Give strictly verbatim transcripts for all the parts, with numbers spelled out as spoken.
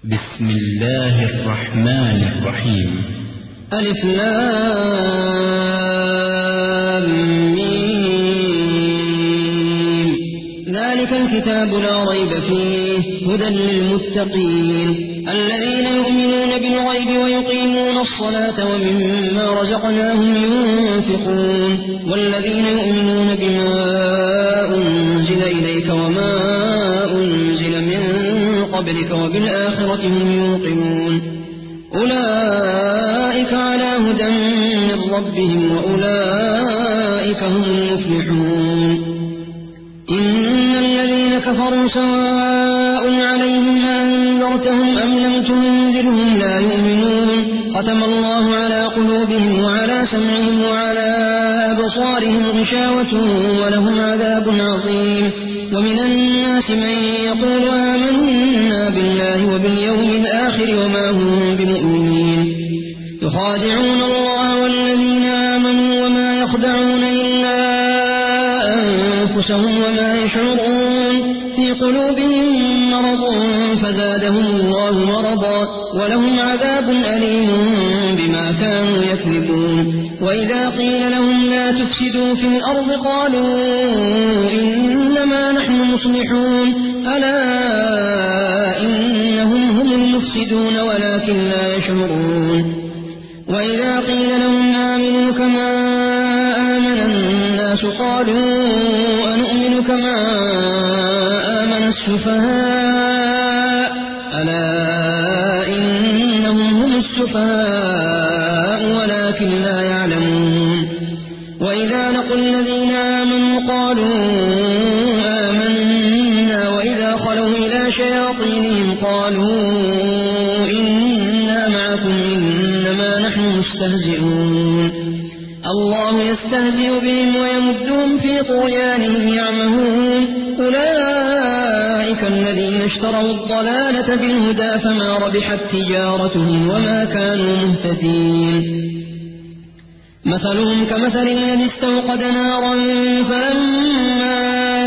بسم الله الرحمن الرحيم. ألف لام ميم. ذلك الكتاب لا ريب فيه هدى للمتقين الذين يؤمنون بالغيب ويقيمون الصلاة ومما رزقناهم ينفقون والذين يؤمنون بما أنزل إليك وما أنزل من قبلك وبالآخرة هم يوقنون أولئك على هدى من ربهم وأولئك هم المفلحون. إن الذين كفروا سواء عليهم أنذرتهم أم لم تنذرهم لا يؤمنون ختم الله على قلوبهم وعلى سمعهم وعلى أبصارهم غشاوة ولهم عذاب عظيم. ومن الناس من يقول آمنا بالله وباليوم الآخر وما هم بمؤمنين يخادعون الله والذين آمنوا وما يخدعون إلا أنفسهم وما يشعرون في قلوبهم مرض فزادهم الله مرضا ولهم عذاب أليم بما كانوا يكذبون. وإذا قيل لهم لا تفسدوا في الأرض قالوا إنما نحن مصلحون ألا إنهم هم المفسدون ولكن لا يشعرون. وإذا قيل لهم آمنوا كما آمن الناس قالوا أنؤمن كما آمن السفهاء ألا إنهم هم السفهاء ولكن لا يعلمون. وإذا لقوا الذين آمنوا قالوا آمنا وإذا خلوا إلى شياطينهم قالوا إنا معكم إنما نحن مستهزئون الله يستهزئ بهم ويمدهم في طغيانهم يعمهون. أولئك الذين اشتروا الضلالة بالهدى فما ربحت تجارتهم وما كانوا مهتدين. مثلهم كمثل الذي استوقد نارا فلما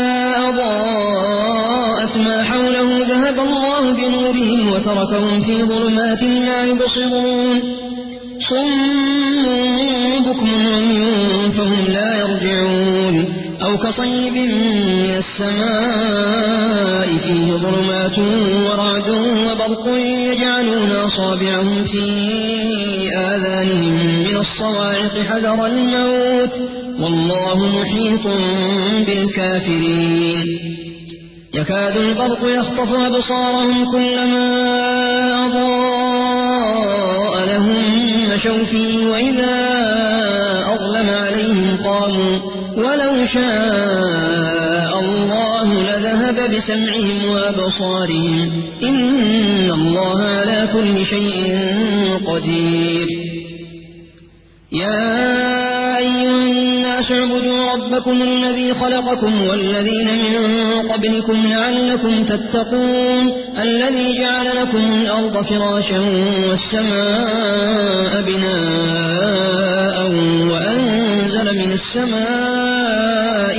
أضاءت ما حوله ذهب الله بنورهم وتركهم في ظلمات لا يبصرون صم بكم عمي فهم لا يرجعون أو كصيب من السماء فيه ظلمات ورعد وبرق يجعلون أصابعهم في آذانهم من الصواعق حذر الموت والله محيط بالكافرين. يكاد البرق يخطف أبصارهم كلما أضاء لهم مشوا فيه وإذا أظلم عليهم قاموا ولو شاء الله لذهب بسمعهم وأبصارهم إن الله على كل شيء قدير. يا أيها الناس اعبدوا ربكم الذي خلقكم والذين من قبلكم لعلكم تتقون الذي جعل لكم الأرض فراشا والسماء بناء وأنزل من السماء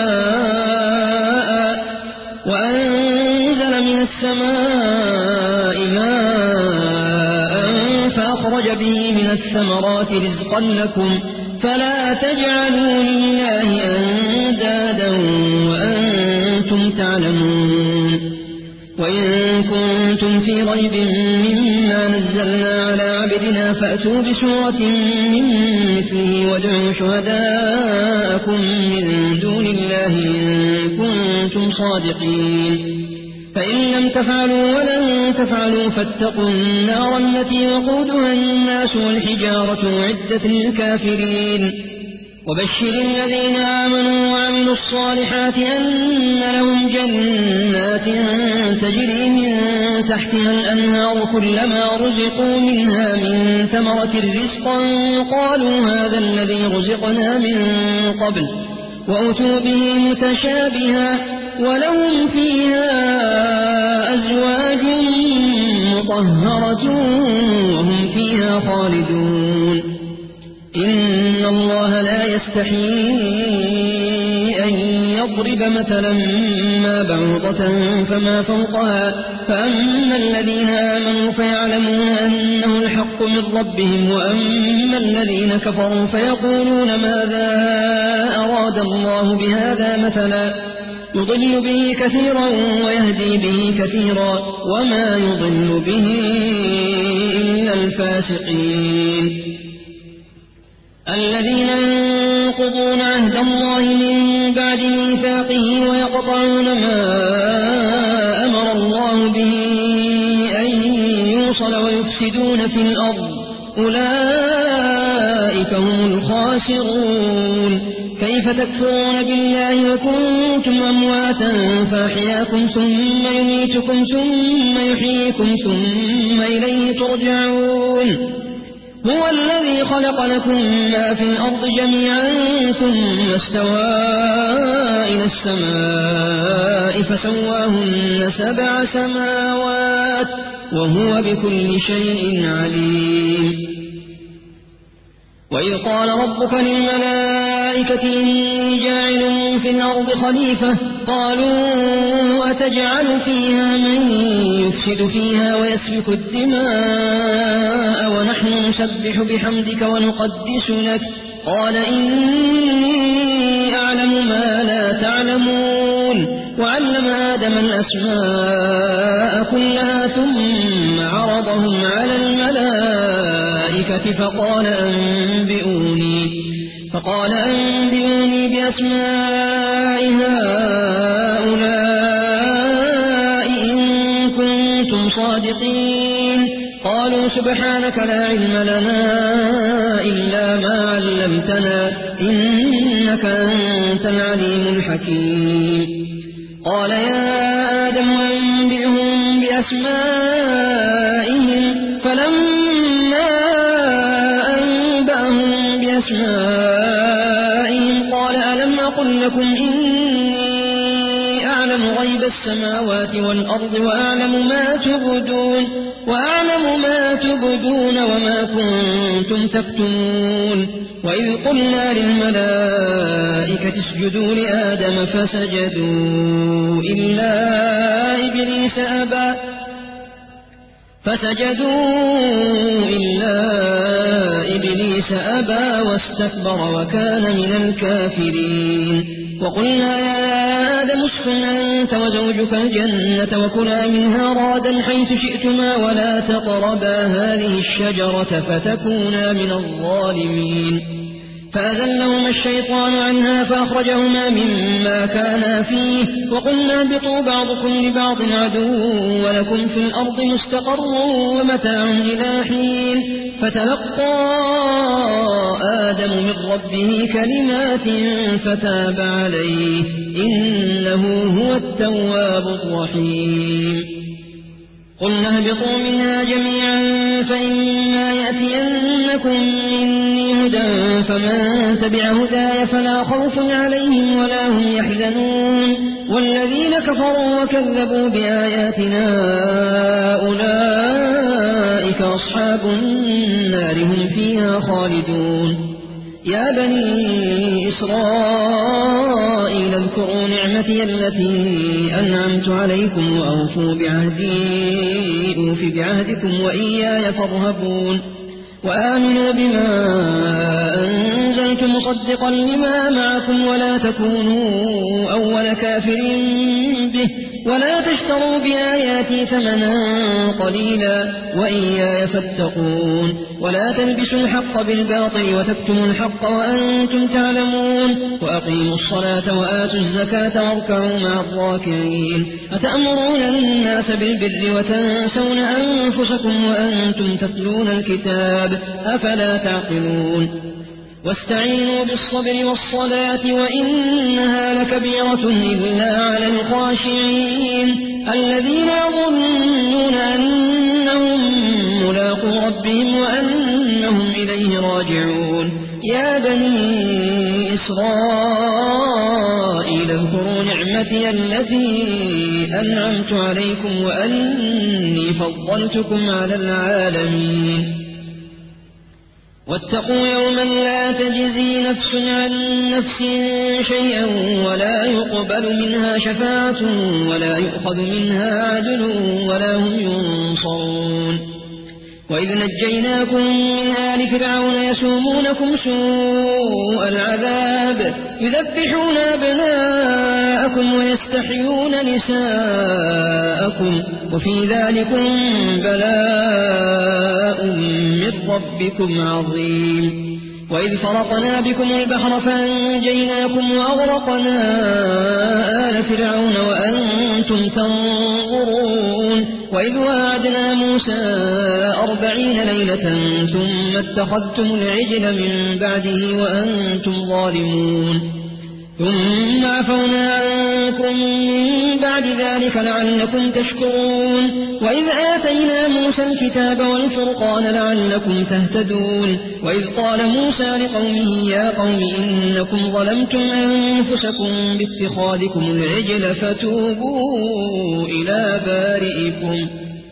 ماء وأنزل من السماء ماء فأخرج به من الثمرات رزقا لكم فلا تجعلوا لله أندادا وأنتم تعلمون. وإن كنتم في ريب مما نزلنا على عبدنا فأتوا بسورة من مثله وادعوا شهداءكم من دون الله إن كنتم صادقين فإن لم تفعلوا ولن تفعلوا فاتقوا النار التي وقودها الناس والحجارة أعدت للكافرين. وبشر الذين آمنوا وعملوا الصالحات أن لهم جنات تجري من تحتها الأنهار كلما رزقوا منها من ثمرة رزقا قالوا هذا الذي رزقنا من قبل وأتوا به متشابها ولهم فيها أزواج مطهرة وهم فيها خالدون. إن الله لا يستحيي أن ليضرب مثلا ما بعوضة فما فوقها فأما الذين آمنوا فيعلمون أنه الحق من ربهم وأما الذين كفروا فيقولون ماذا أراد الله بهذا مثلا يضل به كثيرا ويهدي به كثيرا وما يضل به إلا الفاسقين الذين ينقضون عهد الله من بعد ميثاقه ويقطعون ما أمر الله به أن يوصل ويفسدون في الأرض أولئك هم الخاسرون كيف تكفرون بالله وكنتم أمواتا فأحياكم ثم يميتكم ثم يحييكم ثم إليه ترجعون هو الذي خلق لكم ما في الأرض جميعا ثم استوى إلى السماء فسواهن سبع سماوات وهو بكل شيء عليم وإذ قال ربك للملائكة إني جاعل في الأرض خليفة قالوا أتجعل فيها من يفسد فيها ويسفك الدماء ونحن نسبح بحمدك ونقدس لك قال إني أعلم ما لا تعلمون وعلم آدم الأسماء كلها ثم عرضهم على الملائكة فقال أنبئوني فقال أنبئوني بأسماء هؤلاء إن كنتم صادقين قالوا سبحانك لا علم لنا إلا ما علمتنا إنك أنت العليم الحكيم قال يا آدم أنبئهم بأسمائهم فلما أنبأهم بأسمائهم قال ألم أقل لكم إني أعلم غيب السماوات والأرض وأعلم ما تبدون وأعلم ما تبدون وما كنتم تكتمون وإذ قلنا للملائكة اسجدوا لآدم فسجدوا إلا إبليس أبى فسجدوا إلا إبليس أبى واستكبر وكان من الكافرين وقلنا يا آدم اسكن أنت وزوجك الجنة وكلا منها رغدا حيث شئتما ولا تقربا هذه الشجرة فتكونا من الظالمين فأزلهما الشيطان عنها فأخرجهما مما كانا فيه وقلنا اهبطوا بعضكم لبعض عدو ولكم في الأرض مستقر ومتاع إلى حين فتلقى آدم من ربه كلمات فتاب عليه إنه هو التواب الرحيم قلنا اهبطوا منها جميعا فإما يأتينكم مني هدى فمن تبع هداي فلا خوف عليهم ولا هم يحزنون والذين كفروا وكذبوا بآياتنا أولئك أصحاب النار هم فيها خالدون يا بني إسرائيل اذكروا نعمتي التي أنعمت عليكم وأوفوا بعهدي أوف بعهدكم وإياي فارهبون وآمنوا بما أنزلت مصدقا لما معكم ولا تكونوا أول كافر به ولا تشتروا بآياتي ثمنا قليلا وإياي فاتقون ولا تلبسوا الحق بالباطل وتكتموا الحق وأنتم تعلمون وأقيموا الصلاة وآتوا الزكاة واركعوا مع الراكعين أتأمرون الناس بالبر وتنسون أنفسكم وأنتم تتلون الكتاب أفلا تعقلون واستعينوا بالصبر والصلاة وإنها لكبيرة إلا على الخاشعين الذين يظنون أنهم ملاقو ربهم وأنهم إليه راجعون يا بني إسرائيل اذكروا نعمتي التي أنعمت عليكم وأني فضلتكم على العالمين واتقوا يوما لا تجزي نفس عن نفس شيئا ولا يقبل منها شفاعة ولا يؤخذ منها عدل ولا هم ينصرون وإذ نجيناكم من آل فرعون يسومونكم سوء العذاب يذبحون أبناءكم ويستحيون نساءكم وفي ذلكم بلاء من ربكم عظيم وإذ فرقنا بكم البحر فأنجيناكم وأغرقنا آل فرعون وأنتم تنظرون وإذ واعدنا موسى أربعين ليلة ثم اتخذتم العجل من بعده وأنتم ظالمون ثم عفونا عنكم من بعد ذلك لعلكم تشكرون وإذ آتينا موسى الكتاب والفرقان لعلكم تهتدون وإذ قال موسى لقومه يا قوم إنكم ظلمتم أنفسكم باتخاذكم العجل فتوبوا إلى بارئكم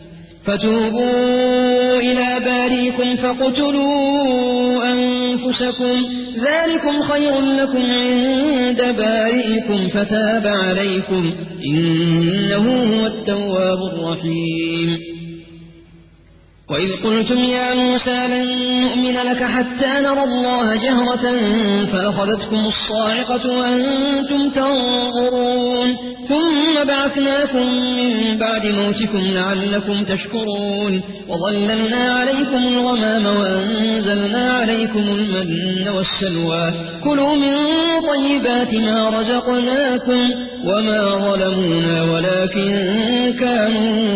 فتوبوا إلى بارئكم فاقتلوا أنفسكم ذلكم خير لكم عند بارئكم فتاب عليكم إنه هو التواب الرحيم وإذ قلتم يا موسى لن نؤمن لك حتى نرى الله جهرة فأخذتكم الصاعقة وأنتم تنظرون ثم بعثناكم من بعد موتكم لعلكم تشكرون وظللنا عليكم الغمام وأنزلنا عليكم المن والسلوى كلوا من طيبات ما رزقناكم وما ظلمونا ولكن كانوا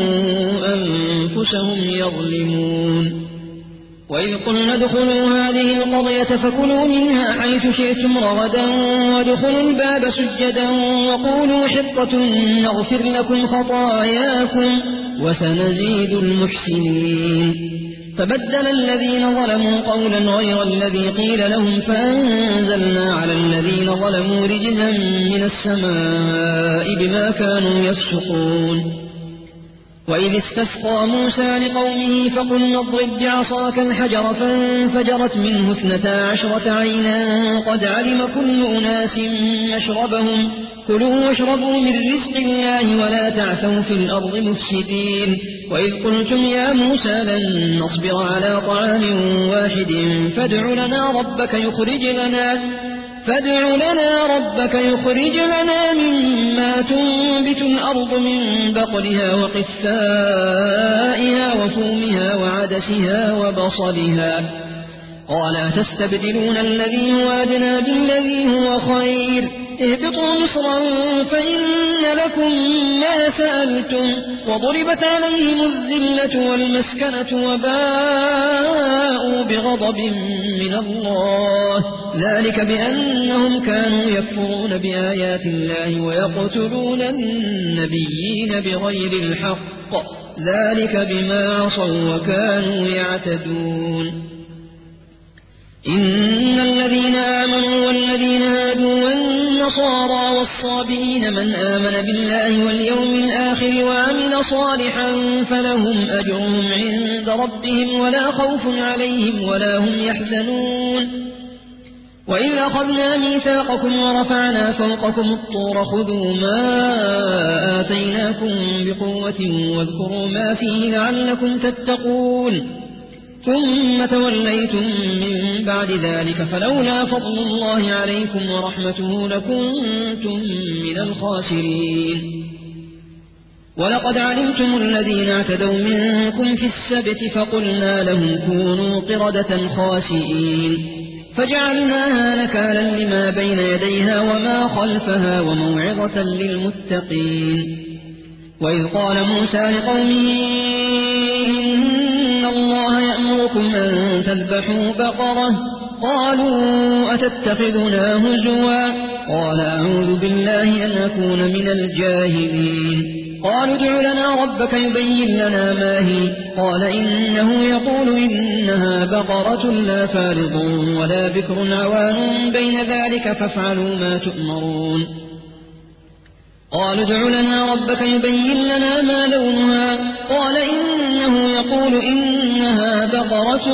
أنفسهم يظلمون وإذ قلنا ادخلوا هذه القرية فكلوا منها حيث شئتم رغدا وادخلوا الباب سجدا وقولوا حطة نغفر لكم خطاياكم وسنزيد المحسنين فبدل الذين ظلموا قولا غير الذي قيل لهم فأنزلنا على الذين ظلموا رجزا من السماء بما كانوا يفسقون وإذ استسقى موسى لقومه فقلنا اضرب بعصاك الحجر فانفجرت منه اثنتا عشرة عينا قد علم كل أناس مشربهم كلوا واشربوا من رزق الله ولا تعثوا في الأرض مفسدين وإذ قلتم يا موسى لن نصبر على طعام واحد فادع لنا ربك يخرج لنا فادع لنا ربك يخرج لنا مما تنبت الأرض من بقلها وقثائها وفومها وعدسها وبصلها قال تستبدلون الذي هو أدنى بالذي هو خير اهبطوا مصرا فإن لكم ما سألتم وضربت عليهم الذلة والمسكنة وباءوا بغضب من الله ذلك بأنهم كانوا يكفرون بآيات الله ويقتلون النبيين بغير الحق ذلك بما عصوا وكانوا يعتدون إن الذين آمنوا والذين هادوا والنصارى والصابئين من آمن بالله واليوم الآخر وعمل صالحا فلهم أجرهم عند ربهم ولا خوف عليهم ولا هم يحزنون وإذ أخذنا ميثاقكم ورفعنا فوقكم الطور خذوا ما آتيناكم بقوة واذكروا ما فيه لعلكم تتقون ثم توليتم من بعد ذلك فلولا فضل الله عليكم ورحمته لكنتم من الخاسرين ولقد علمتم الذين اعتدوا منكم في السبت فقلنا لهم كونوا قردة خاسئين فجعلناها نكالا لما بين يديها وما خلفها وموعظة للمتقين وإذ قال موسى لقومه إن الله يأمركم أن تذبحوا بقرة قالوا أتتخذنا هزوا قال أعوذ بالله أن أكون من الجاهلين قالوا ادع لنا ربك يبين لنا ما هي قال إنه يقول إنها بقرة لا فارض ولا بكر عوان بين ذلك فافعلوا ما تؤمرون قالوا ادع لنا ربك يبين لنا ما لونها قال إنه يقول إن إنها بقرة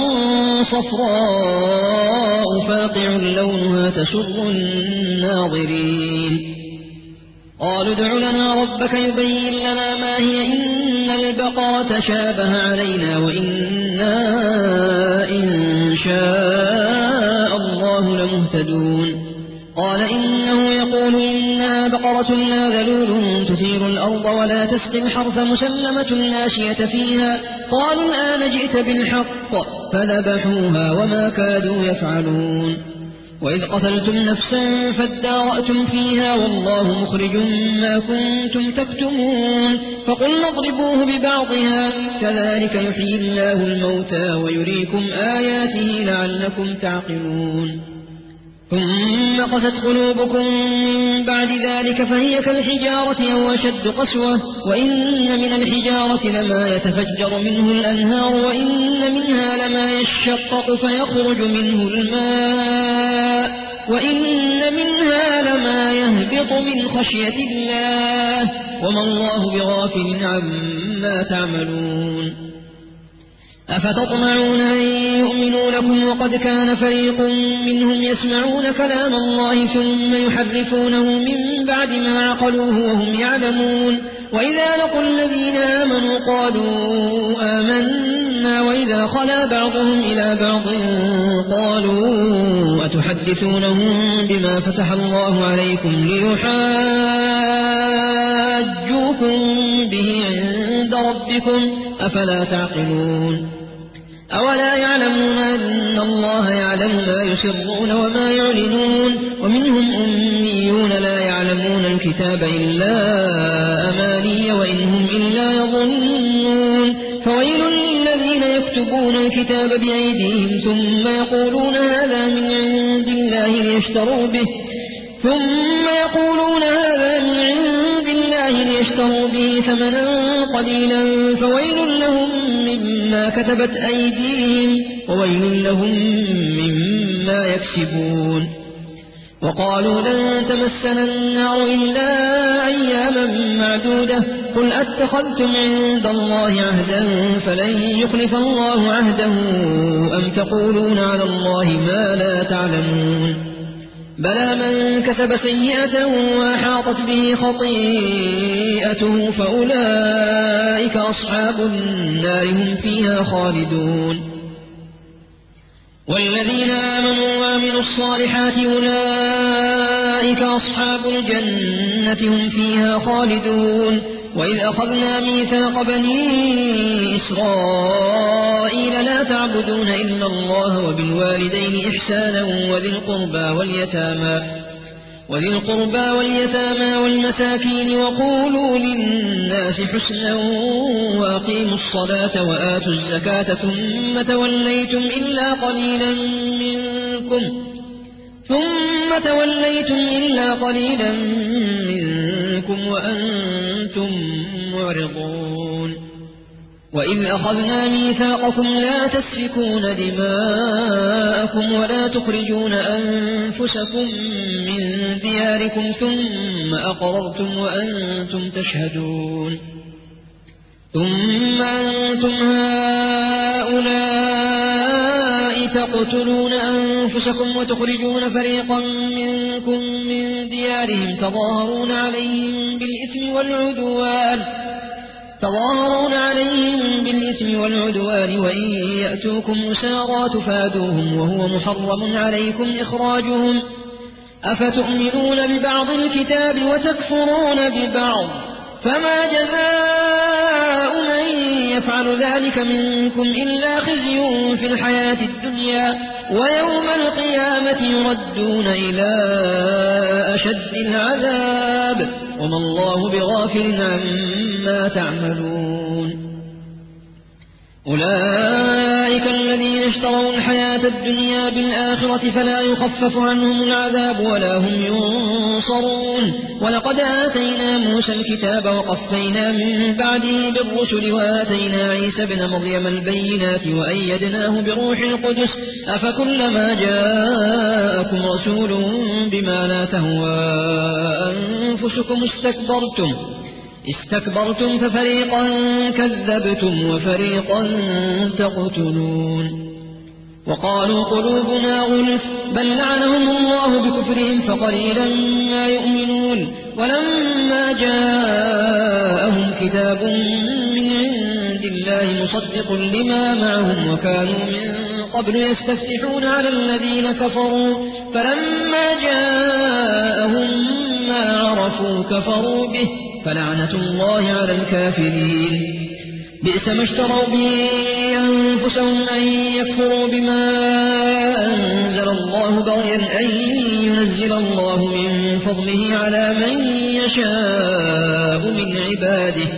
صفراء فاقع لونها تسر الناظرين قالوا ادع لنا ربك يبين لنا ما هي إن البقرة شابه علينا وإنا إن شاء الله لمهتدون قال إنه يقول إنها بقرة لا ذلول تثير الأرض ولا تسقي الحرث مسلمة لا شية فيها قالوا الآن جئت بالحق فذبحوها وما كادوا يفعلون وإذ قتلتم نفسا فادارأتم فيها والله مخرج ما كنتم تكتمون فقلنا اضربوه ببعضها كذلك يحيي الله الموتى ويريكم آياته لعلكم تعقلون ثم قست قلوبكم من بعد ذلك فهي كالحجارة أو أشد قسوة وإن من الحجارة لما يتفجر منه الأنهار وإن منها لما يشقق فيخرج منه الماء وإن منها لما يهبط من خشية الله وما الله بغافل عما تعملون أفتطمعون أن يؤمنوا لكم وقد كان فريق منهم يسمعون كلام الله ثم يحرفونه من بعد ما عقلوه وهم يعلمون وإذا لقوا الذين آمنوا قالوا آمنا وإذا خلا بعضهم إلى بعض قالوا أتحدثونهم بما فتح الله عليكم ليحاجوكم به عند ربكم أفلا تعقلون أولا يعلمون أن الله يعلم ما يسرون وما يعلنون ومنهم أميون لا يعلمون الكتاب إلا أماني وإنهم إلا يظنون فويل للذين يكتبون الكتاب بأيديهم ثم يقولون هذا من عند الله ليشتروا به ثم يقولون هذا من عند الله ليشتروا به ثمنا قليلا فويل لهم مما كتبت أيديهم وويل لهم مما يكسبون وقالوا لن تمسنا النار إلا أياما معدودة قل أتخذتم عند الله عهدا فلن يخلف الله عهده أم تقولون على الله ما لا تعلمون بلى من كسب سيئة وأحاطت به خطيئته فأولئك أصحاب النار هم فيها خالدون والذين آمنوا وعملوا الصالحات أولئك أصحاب الجنة هم فيها خالدون وإذ أخذنا ميثاق بني إسرائيل لا تعبدون إلا الله وبالوالدين إحسانا وذي القربى واليتامى وذي القربى واليتامى والمساكين وقولوا للناس حسنا وأقيموا الصلاة وآتوا الزكاة ثم توليتم إلا قليلا منكم ثم توليتم إلا قليلا منكم وأنتم معرضون وإذ أخذنا ميثاقكم لا تسفكون دماءكم ولا تخرجون أنفسكم من دياركم ثم أقررتم وأنتم تشهدون ثم أنتم هؤلاء تقتلون أنفسكم وتخرجون فريقا منكم من ديارهم تظاهرون عليهم بالإثم والعدوان تظاهرون عليهم بالإثم والعدوان وإن يأتوكم أسارى تفادوهم وهو محرم عليكم إخراجهم أفتؤمنون ببعض الكتاب وتكفرون ببعض فما جزاء من يفعل ذلك منكم إلا خزي في الحياة الدنيا ويوم القيامة يردون إلى أشد العذاب وما الله بغافل عما تعملون أولئك الذين اشتروا الحياة الدنيا بالآخرة فلا يخفف عنهم العذاب ولا هم ينصرون ولقد آتينا موسى الكتاب وقفينا من بعده بالرسل وآتينا عيسى ابن مريم البينات وأيدناه بروح القدس أفكلما جاءكم رسول بما لا تهوى أنفسكم استكبرتم استكبرتم ففريقا كذبتم وفريقا تقتلون وقالوا قلوبنا غلف بل لعنهم الله بكفرهم فقليلا ما يؤمنون ولما جاءهم كتاب من عند الله مصدق لما معهم وكانوا من قبل يستفتحون على الذين كفروا فلما جاءهم ما عرفوا كفروا به فلعنة الله على الكافرين بئس ما اشتروا به أنفسهم أن يكفروا بما أنزل الله بغيا أن ينزل الله من فضله على من يشاء من عباده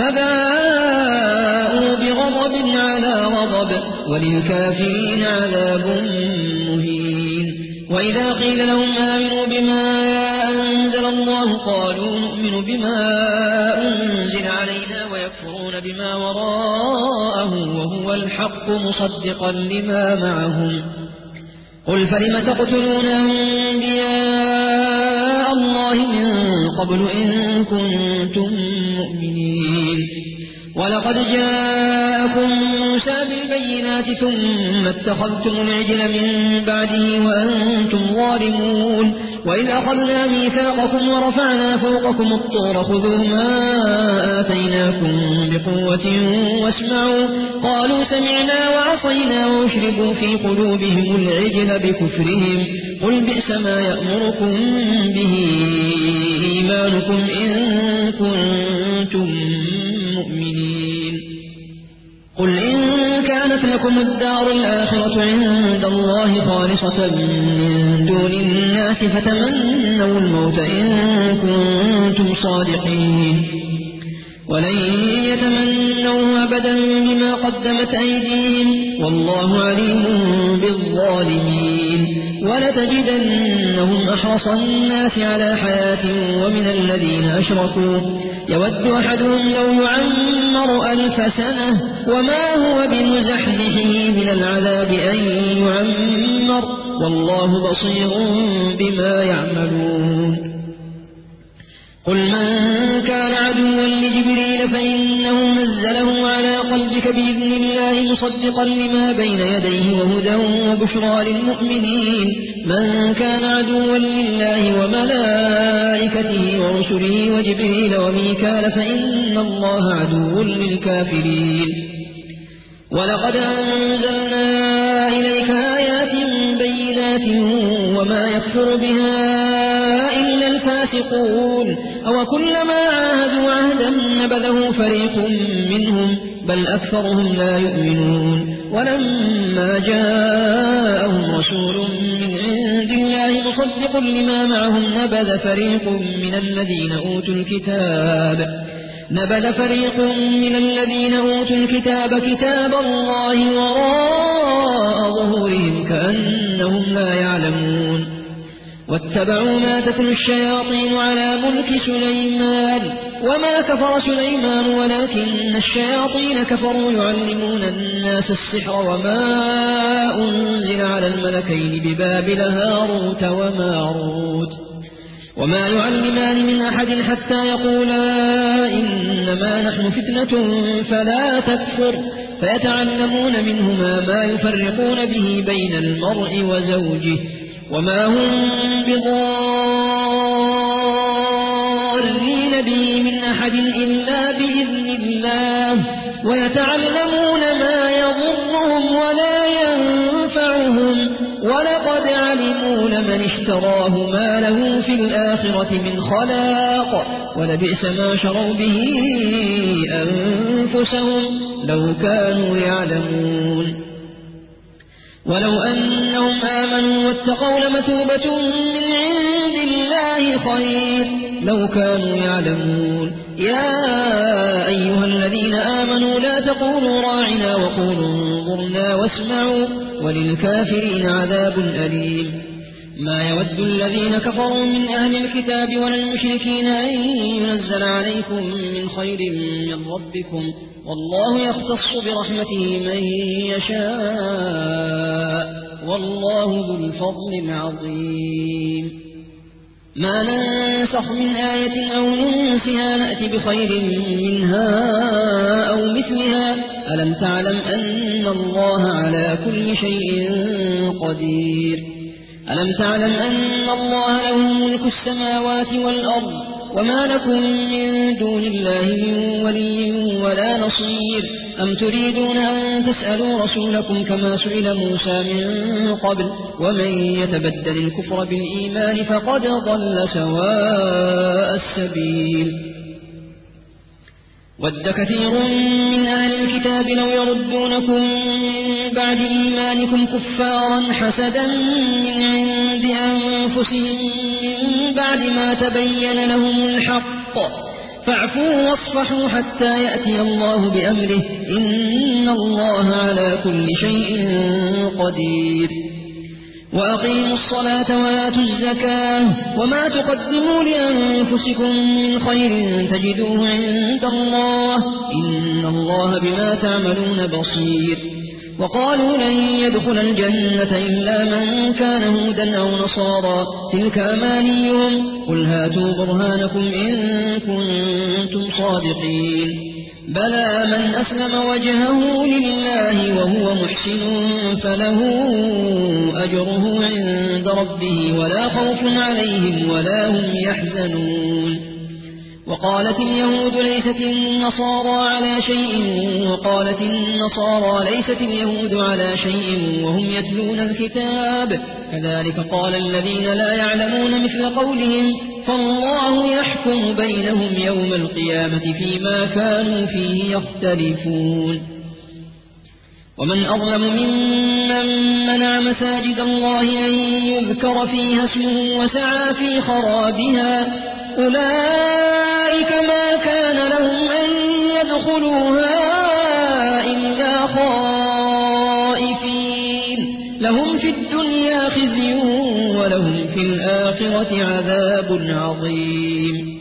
فباءوا بغضب على غضب وللكافرين عذاب مهين وإذا قيل لهم آمنوا بما أنزل الله قالوا نؤمن بما أنزل علينا ويكفرون بما وراءه وهو الحق مصدقا لما معهم قل فلم تقتلون أنبياء الله من قبل إن كنتم مؤمنين ولقد جاءكم موسى بالبينات ثم اتخذتم العجل من بعده وأنتم ظالمون وإذ أخذنا ميثاقكم ورفعنا فوقكم الطور خذوا ما آتيناكم بقوة واسمعوا قالوا سمعنا وعصينا وأشربوا في قلوبهم العجل بكفرهم قل بئس ما يأمركم به إيمانكم إن كنتم مؤمنين قل إن كانت لكم الدار الآخرة عند الله خالصة من دون الناس فتمنوا الموت إن كنتم صادقين ولن يتمنوا أبدا بما قدمت أيديهم والله عليم بالظالمين ولتجدنهم أحرص الناس على حياة ومن الذين أشركوا يود أحدهم لو يعمر ألف سنة وما هو بمزحزحه من العذاب أن يعمر والله بصير بما يعملون قل من كان عدوا لجبريل فإنه نزله على قلبك بإذن الله مصدقا لما بين يديه وهدى وبشرى للمؤمنين من كان عدوا لله وملائكته ورسله وجبريل وميكال فإن الله عدو للكافرين ولقد أنزلنا إليك آيات بينات وما يكفر بها إلا الفاسقون أو كلما عاهدوا عهدا نبذه فريق منهم بل أكثرهم لا يؤمنون ولما جاءهم رسول من عند الله مصدق لما معهم نبذ فريق من الذين أوتوا الكتاب نبذ فريق من الذين أوتوا الكتاب كتاب الله وراء ظهورهم كأنهم لا يعلمون واتبعوا ما تتلو الشياطين على ملك سليمان وما كفر سليمان ولكن الشياطين كفروا يعلمون الناس السحر وما أنزل على الملكين ببابل هاروت وماروت وما يعلمان من أحد حتى يقولا إنما نحن فتنة فلا تكفر فيتعلمون منهما ما يفرقون به بين المرء وزوجه وما هم بضارين به من أحد إلا بإذن الله ويتعلمون ما يضرهم ولا ينفعهم ولقد علموا لمن اشتراه ما له في الآخرة من خلاق ولبئس ما شروا به أنفسهم لو كانوا يعلمون ولو أنهم آمنوا واتقوا لمثوبة من عند الله خير لو كانوا يعلمون يا أيها الذين آمنوا لا تقولوا راعنا وقولوا انظرنا واسمعوا وللكافرين عذاب أليم ما يود الذين كفروا من أهل الكتاب ولا المشركين أن ينزل عليكم من خير من ربكم والله يختص برحمته من يشاء والله ذو الفضل العظيم ما ننسخ من آية أو ننسها نأتي بخير منها أو مثلها ألم تعلم أن الله على كل شيء قدير ألم تعلم أن الله له ملك السماوات والأرض وما لكم من دون الله من ولي ولا نصير أم تريدون أن تسألوا رسولكم كما سئل موسى من قبل ومن يتبدل الكفر بالإيمان فقد ضل سواء السبيل ود كثير من أهل الكتاب لو يردونكم من بعد إيمانكم كفارا حسدا من عند أنفسهم من بعد ما تبين لهم الحق فاعفوا واصفحوا حتى يأتي الله بأمره إن الله على كل شيء قدير وأقيموا الصلاة وآتوا الزكاة وما تقدموا لأنفسكم من خير تجدوه عند الله إن الله بما تعملون بصير وقالوا لن يدخل الجنة إلا من كان هودا أو نصارى تلك أمانيهم قل هاتوا برهانكم إن كنتم صادقين بلى من أسلم وجهه لله وهو محسن فله أجره عند ربه ولا خوف عليهم ولا هم يحزنون وقالت اليهود ليست النصارى على شيء وقالت النصارى ليست اليهود على شيء وهم يتلون الكتاب كذلك قال الذين لا يعلمون مثل قولهم فالله يحكم بينهم يوم القيامة فيما كانوا فيه يختلفون ومن أظلم ممن منع مساجد الله أن يذكر فيها اسمه وسعى في خرابها أولئك ما كان لهم أن يدخلوها إلا خائفين لهم في الدنيا خزي ولهم في الآخرة عذاب عظيم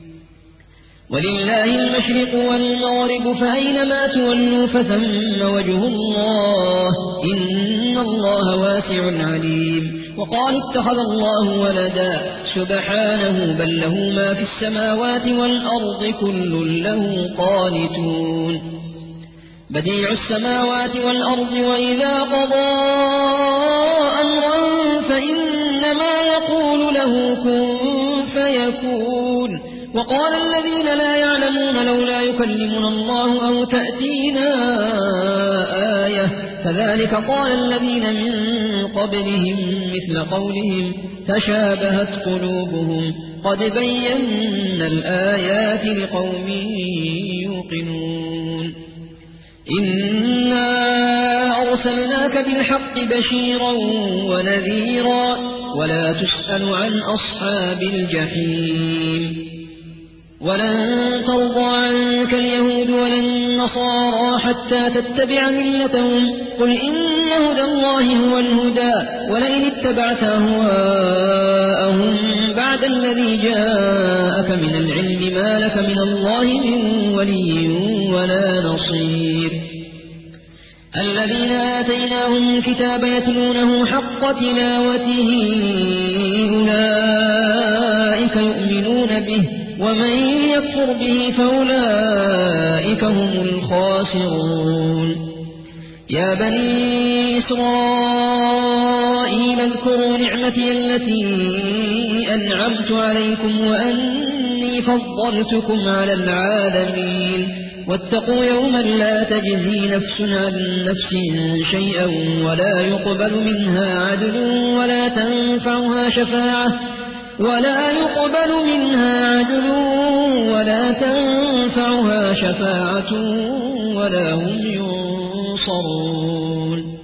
ولله المشرق والمغرب فأينما تولوا فثم وجه الله إن الله واسع عليم وقالوا اتخذ الله ولدا سبحانه بل له ما في السماوات والأرض كل له قانتون بديع السماوات والأرض وإذا قضى أمرا فإنما يقول له كن فيكون وقال الذين لا يعلمون لولا يكلمنا الله أو تأتينا آية كذلك قال الذين من قبلهم مثل قولهم تشابهت قلوبهم قد بينا الآيات لقوم يوقنون إنا أرسلناك بالحق بشيرا ونذيرا ولا تسأل عن أصحاب الجحيم ولن ترضى عنك اليهود ولا النصارى حتى تتبع ملتهم قل إن هدى الله هو الهدى ولئن اتبعت أهواءهم بعد الذي جاءك من العلم ما لك من الله من ولي ولا نصير الذين آتيناهم الكتاب يتلونه حق تلاوته أولئك يؤمنون به ومن يكفر به فأولئك هم الخاسرون يا بني إسرائيل اذكروا نعمتي التي أنعمت عليكم وأني فضلتكم على العالمين واتقوا يوما لا تجزي نفس عن نفس شيئا ولا يقبل منها عدل ولا تنفعها شفاعة ولا يقبل منها عدل ولا تنفعها شفاعة ولا هم ينصرون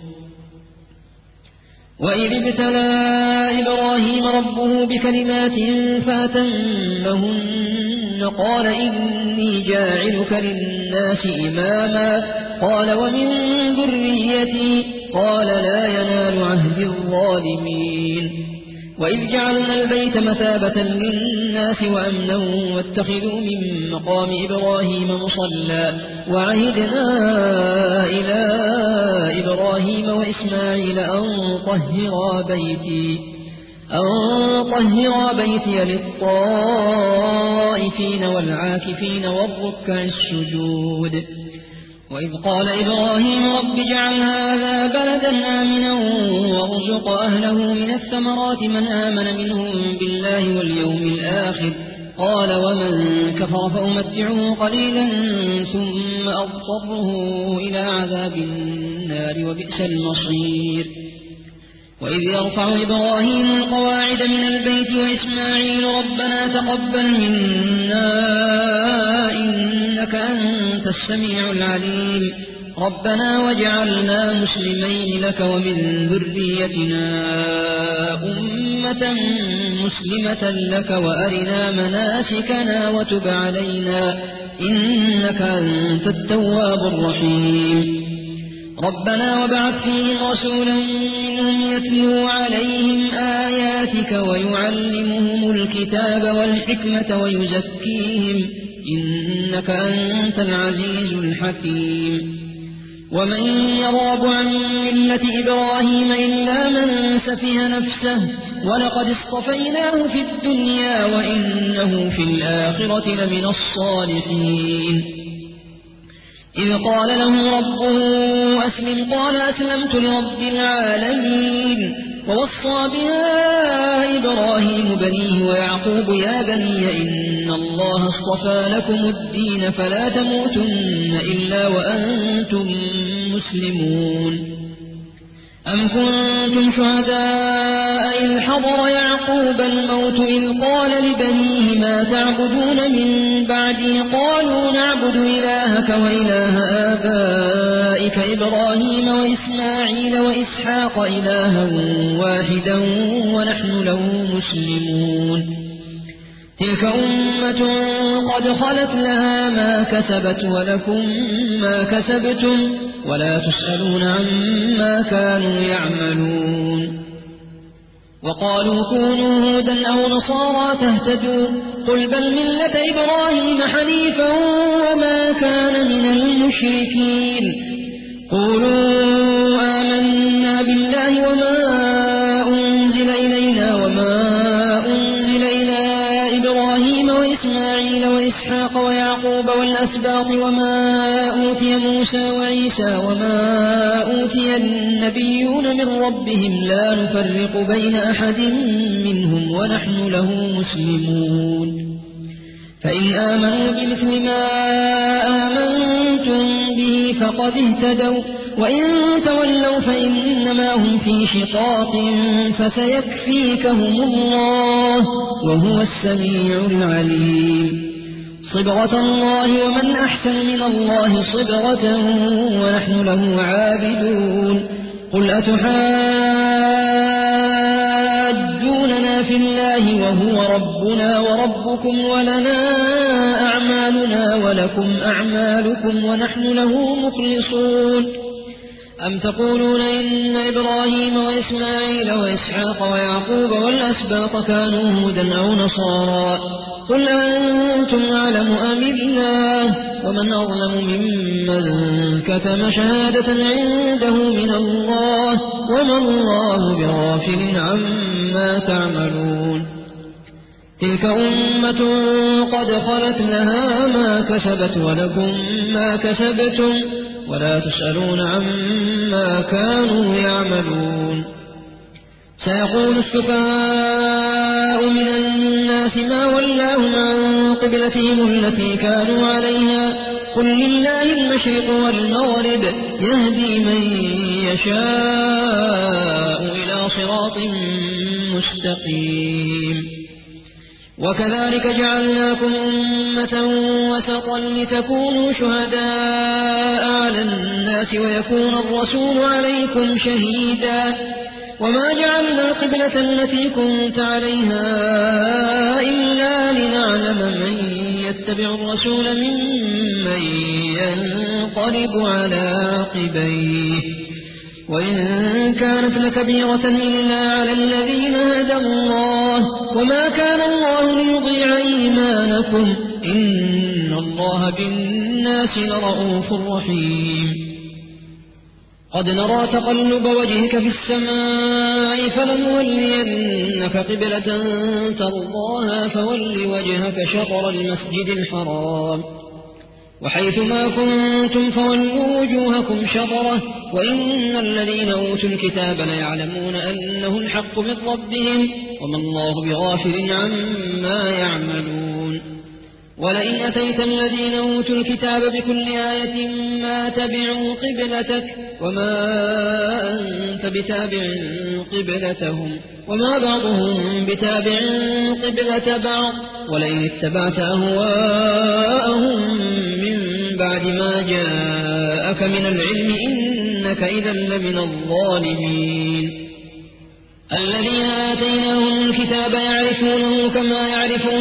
وإذ ابتلى إبراهيم ربه بكلمات فأتمهن قال إني جاعلك للناس إماما قال ومن ذريتي قال لا ينال عهد الظالمين وإذ جعلنا البيت مثابة للناس وأمنا واتخذوا من مقام إبراهيم مصلى وعهدنا إلى إبراهيم وإسماعيل أن طهرا بيتي أن طهر بيتي للطائفين والعاكفين والركع السجود. وإذ قال إبراهيم رب اجعل هذا بلدا آمنا وارزق أهله من الثمرات من آمن منهم بالله واليوم الآخر قال ومن كفر فأمتعه قليلا ثم أضطره إلى عذاب النار وبئس المصير. وإذ يرفع إبراهيم القواعد من البيت وإسماعيل ربنا تقبل منا إنك أنت السميع العليم ربنا واجعلنا مسلمين لك ومن ذريتنا أمة مسلمة لك وأرنا مناسكنا وتب علينا إنك أنت التواب الرحيم. ربنا وابعث فيهم رسولا منهم يتلو عليهم آياتك ويعلمهم الكتاب والحكمة ويزكيهم إنك أنت العزيز الحكيم. ومن يرغب عن ملة إبراهيم إلا من سفه نفسه ولقد اصطفيناه في الدنيا وإنه في الآخرة لمن الصالحين. إذ قال له ربه أسلم قال أسلمت لرب العالمين. ووصى بها إبراهيم بنيه ويعقوب يا بني إن الله اصطفى لكم الدين فلا تموتن إلا وأنتم مسلمون. أم كنتم شهداء إذ حضر يعقوب الموت إذ قال لبنيه ما تعبدون من بعدي قالوا نعبد إلهك وإله آبائك إبراهيم وإسماعيل وإسحاق إلها واحدا ونحن له مسلمون. تلك أمة قد خلت لها ما كسبت ولكم ما كسبتم ولا تسألون عما كانوا يعملون. وقالوا كونوا هودا أو نصارى تهتدوا قل بل ملة إبراهيم حنيفا وما كان من المشركين. قولوا آمنا بالله وما أنزل إلينا وما أنزل إلى إبراهيم وإسماعيل وإسحاق ويعقوب والأسباط وما أوتي موسى وعيسى وما أوتي النبيون من ربهم لا نفرق بين أحد منهم ونحن له مسلمون. فإن آمنوا بمثل ما آمنتم به فقد اهتدوا وإن تولوا فإنما هم في شقاق فسيكفيكهم الله وهو السميع العليم. صبغة الله ومن أحسن من الله صبغة ونحن له عابدون. قل أتحاجوننا في الله وهو ربنا وربكم ولنا أعمالنا ولكم أعمالكم ونحن له مخلصون. أم تقولون إن إبراهيم وإسماعيل وإسحاق ويعقوب والأسباط كانوا هودا أو نصارى قل أنتم أعلم أم الله ومن أظلم ممن كتم شهادة عنده من الله وما الله بغافل عما تعملون. تلك أمة قد خلت لها ما كسبت ولكم ما كسبتم ولا تسألون عما كانوا يعملون. سيقول السفهاء من الناس ما ولاهم عن قبلتهم التي كانوا عليها قل لله المشرق والمغرب يهدي من يشاء إلى صراط مستقيم. وكذلك جعلناكم أمة وسطا لتكونوا شهداء على الناس ويكون الرسول عليكم شهيدا. وما جعلنا القبلة التي كنت عليها إلا لنعلم من يتبع الرسول ممن ينقلب على عقبيه وإن كانت لكبيرة إلا على الذين هدى الله وما كان الله ليضيع إيمانكم إن الله بالناس لرؤوف رحيم. قد نرى تقلب وجهك في السماء فلنولينك قبلة ترضاها فول وجهك شطر المسجد الحرام وحيث ما كنتم فولوا وجوهكم شطره وإن الذين أوتوا الكتاب ليعلمون أنه الحق من ربهم وما الله بغافل عما يعملون ولئن أتيت الذين أوتوا الكتاب بكل آية ما تبعوا قبلتك وما أنت بتابع قبلتهم وما بعضهم بتابع قبلة بعض ولئن اتبعت أهواءهم من بعد ما جاءك من العلم إنك إذا لمن الظالمين الذين آتيناهم الكتاب يعرفونه كما يعرفون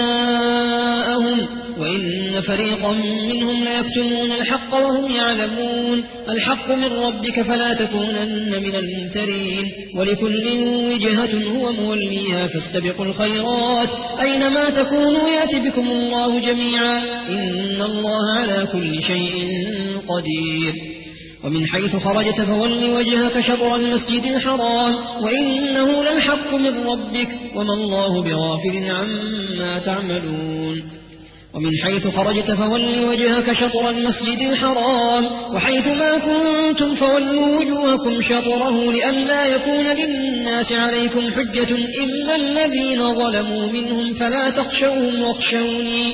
أبناءهم وإن فريقا منهم ليكتمون الحق وهم يعلمون الحق من ربك فلا تكونن من الممترين ولكل وجهة هو موليها فاستبقوا الخيرات أينما تكونوا يأتي بكم الله جميعا إن الله على كل شيء قدير ومن حيث خرجت فول وجهك شطر المسجد الحرام وإنه للحق من ربك وما الله بغافل عما تعملون ومن حيث خرجت فول وجهك شطر المسجد الحرام وحيث ما كنتم فولوا وجوهكم شطره لئلا يكون للناس عليكم حجة إلا الذين ظلموا منهم فلا تخشوهم واخشوني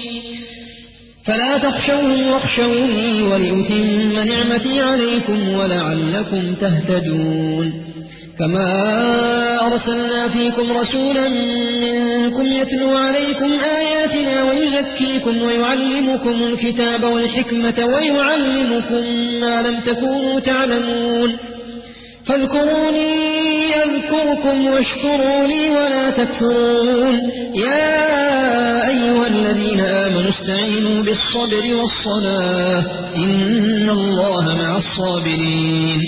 فلا تخشوهم واخشوني ولأتم نعمتي عليكم ولعلكم تهتدون كما أرسلنا فيكم رسولا منكم يتلو عليكم آياتنا ويزكيكم ويعلمكم الكتاب والحكمة ويعلمكم ما لم تكونوا تعلمون فاذكروني أذكركم واشكروا لي ولا تكفرون يا أيها الذين آمنوا استعينوا بالصبر والصلاة إن الله مع الصابرين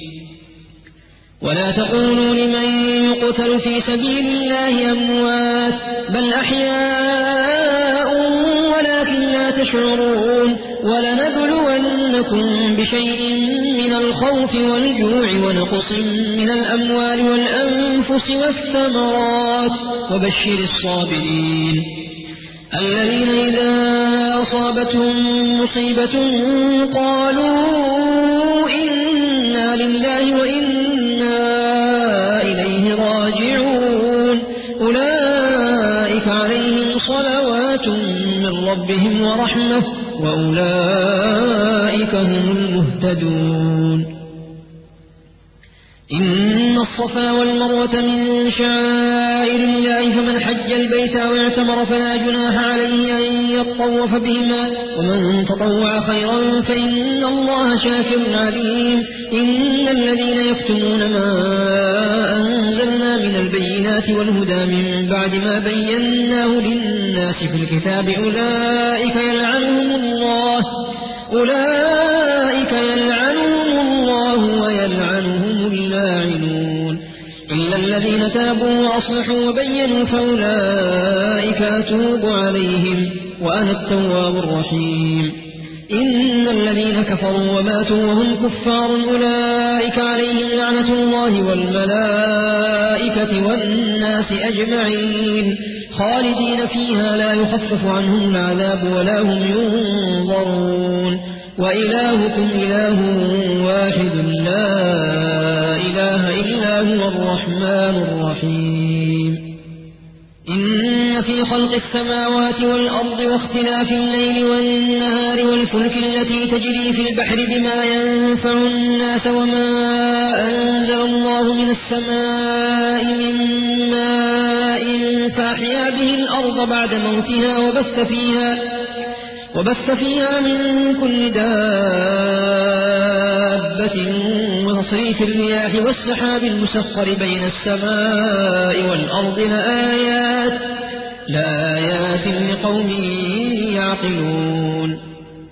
ولا تقولوا لمن يقتل في سبيل الله أموات بل أحياء ولكن لا تشعرون ولنبلونكم بشيء من الخوف والجوع ونقص من الأموال والأنفس والثمرات وبشر الصابرين الذين إذا أصابتهم مصيبة قالوا إنا لله وإنا إليه راجعون أولئك عليهم صلوات من ربهم ورحمة وأولئك هم المهتدون إن الصفا والمروة من شعائر الله فمن حج البيت أو اعتمر فلا جناح عليه أن يطوف بهما ومن تطوع خيرا فإن الله شاكر عليم إن الذين يكتمون ما أنزلنا من البينات والهدى من بعد ما بيناه للناس في الكتاب أولئك يلعنهم الله أولئك يلعنهم الله ويلعنهم اللاعنون إلا الذين تابوا وأصلحوا وبينوا فأولئك أتوب عليهم وأنا التواب الرحيم إن الذين كفروا وماتوا وهم كفار أولئك عليهم لعنة الله والملائكة والناس أجمعين خالدين فيها لا يخفف عنهم العذاب ولا هم ينظرون وإلهكم إله واحد لا إله إلا هو الرحمن الرحيم إن في خلق السماوات والأرض واختلاف الليل والنهار والفلك التي تجري في البحر بما ينفع الناس وما أنزل الله من السماء من ماء فأحيا به الأرض بعد موتها وبث فيها وبث فيها من كل دابة وتصريف الرياح والسحاب المسخر بين السماء والأرض لآيات لآيات لقوم يعقلون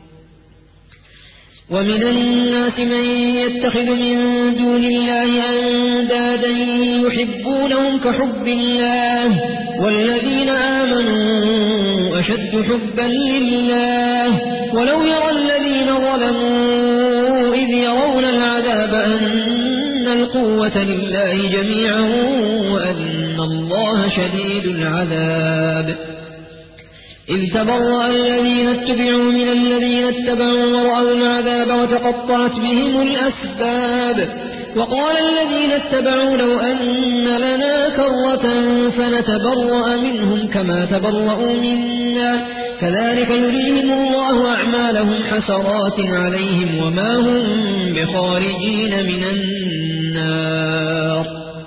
ومن الناس من يتخذ من دون الله أندادا يحبونهم كحب الله والذين آمنوا أشد حبا لله ولو يرى الذين ظلموا إذ يرون العذاب الكتاب أن القوة لله جميعا وأن الله شديد العذاب إذ تبرأ الذين اتبعوا من الذين اتبعوا ورأوا العذاب وتقطعت بهم الأسباب وقال الذين اتبعوا لو أن لنا كرة فنتبرأ منهم كما تبرأوا منا كذلك يريهم الله أعمالهم حسرات عليهم وما هم بخارجين من النار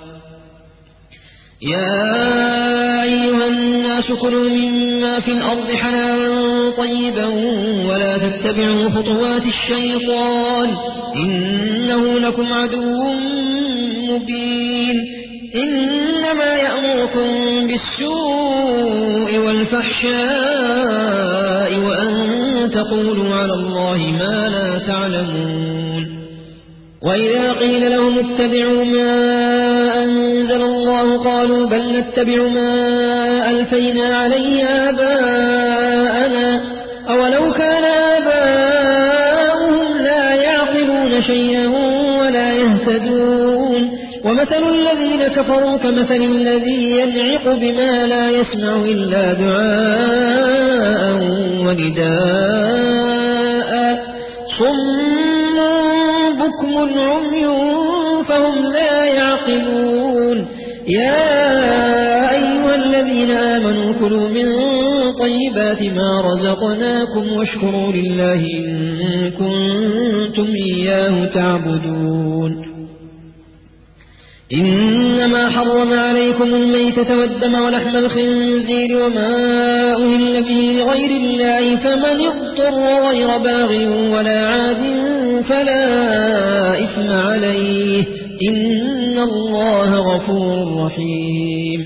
يا أيها الناس كلوا مما في الأرض حلالا طيبا ولا تتبعوا خطوات الشيطان إنه لكم عدو مبين إنما يأمركم بالسوء والفحشاء وأن تقولوا على الله ما لا تعلمون وإذا قيل لهم اتبعوا ما أنزل الله قالوا بل نتبع ما ألفينا عليه آباءنا أولو كان آباؤهم لا يعقلون شيئا ولا يهتدون ومثل الذين كفروا كمثل الذي ينعق بما لا يسمع إلا دعاء ونداء صم بكم عمي فهم لا يعقلون يا أيها الذين آمنوا كلوا من طيبات ما رزقناكم واشكروا لله إن كنتم إياه تعبدون إنما حرم عليكم الميتة والدم ولحم الخنزير وما أهل به لغير الله فمن اضطر غير باغ ولا عاد فلا إثم عليه إن الله غفور رحيم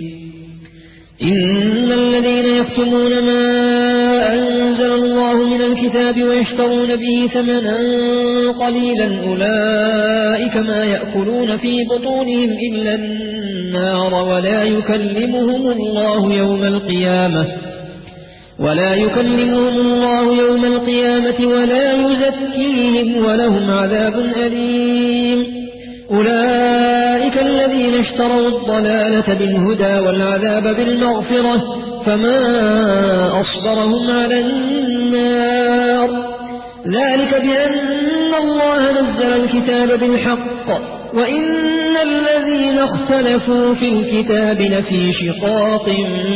إن الذين يكتمون ما أنزل الله من الكتاب ويشترون به ثمنا قليلا أولئك ما يأكلون في بطونهم إلا النار ولا يكلمهم الله يوم القيامة ولا يكلمهم الله يوم القيامة ولا يزكيهم ولهم عذاب أليم أولئك الذين اشتروا الضلالة بالهدى والعذاب بالمغفرة فما أصبرهم على النار ذلك بأن الله نزل الكتاب بالحق وإن الذين اختلفوا في الكتاب لفي شقاق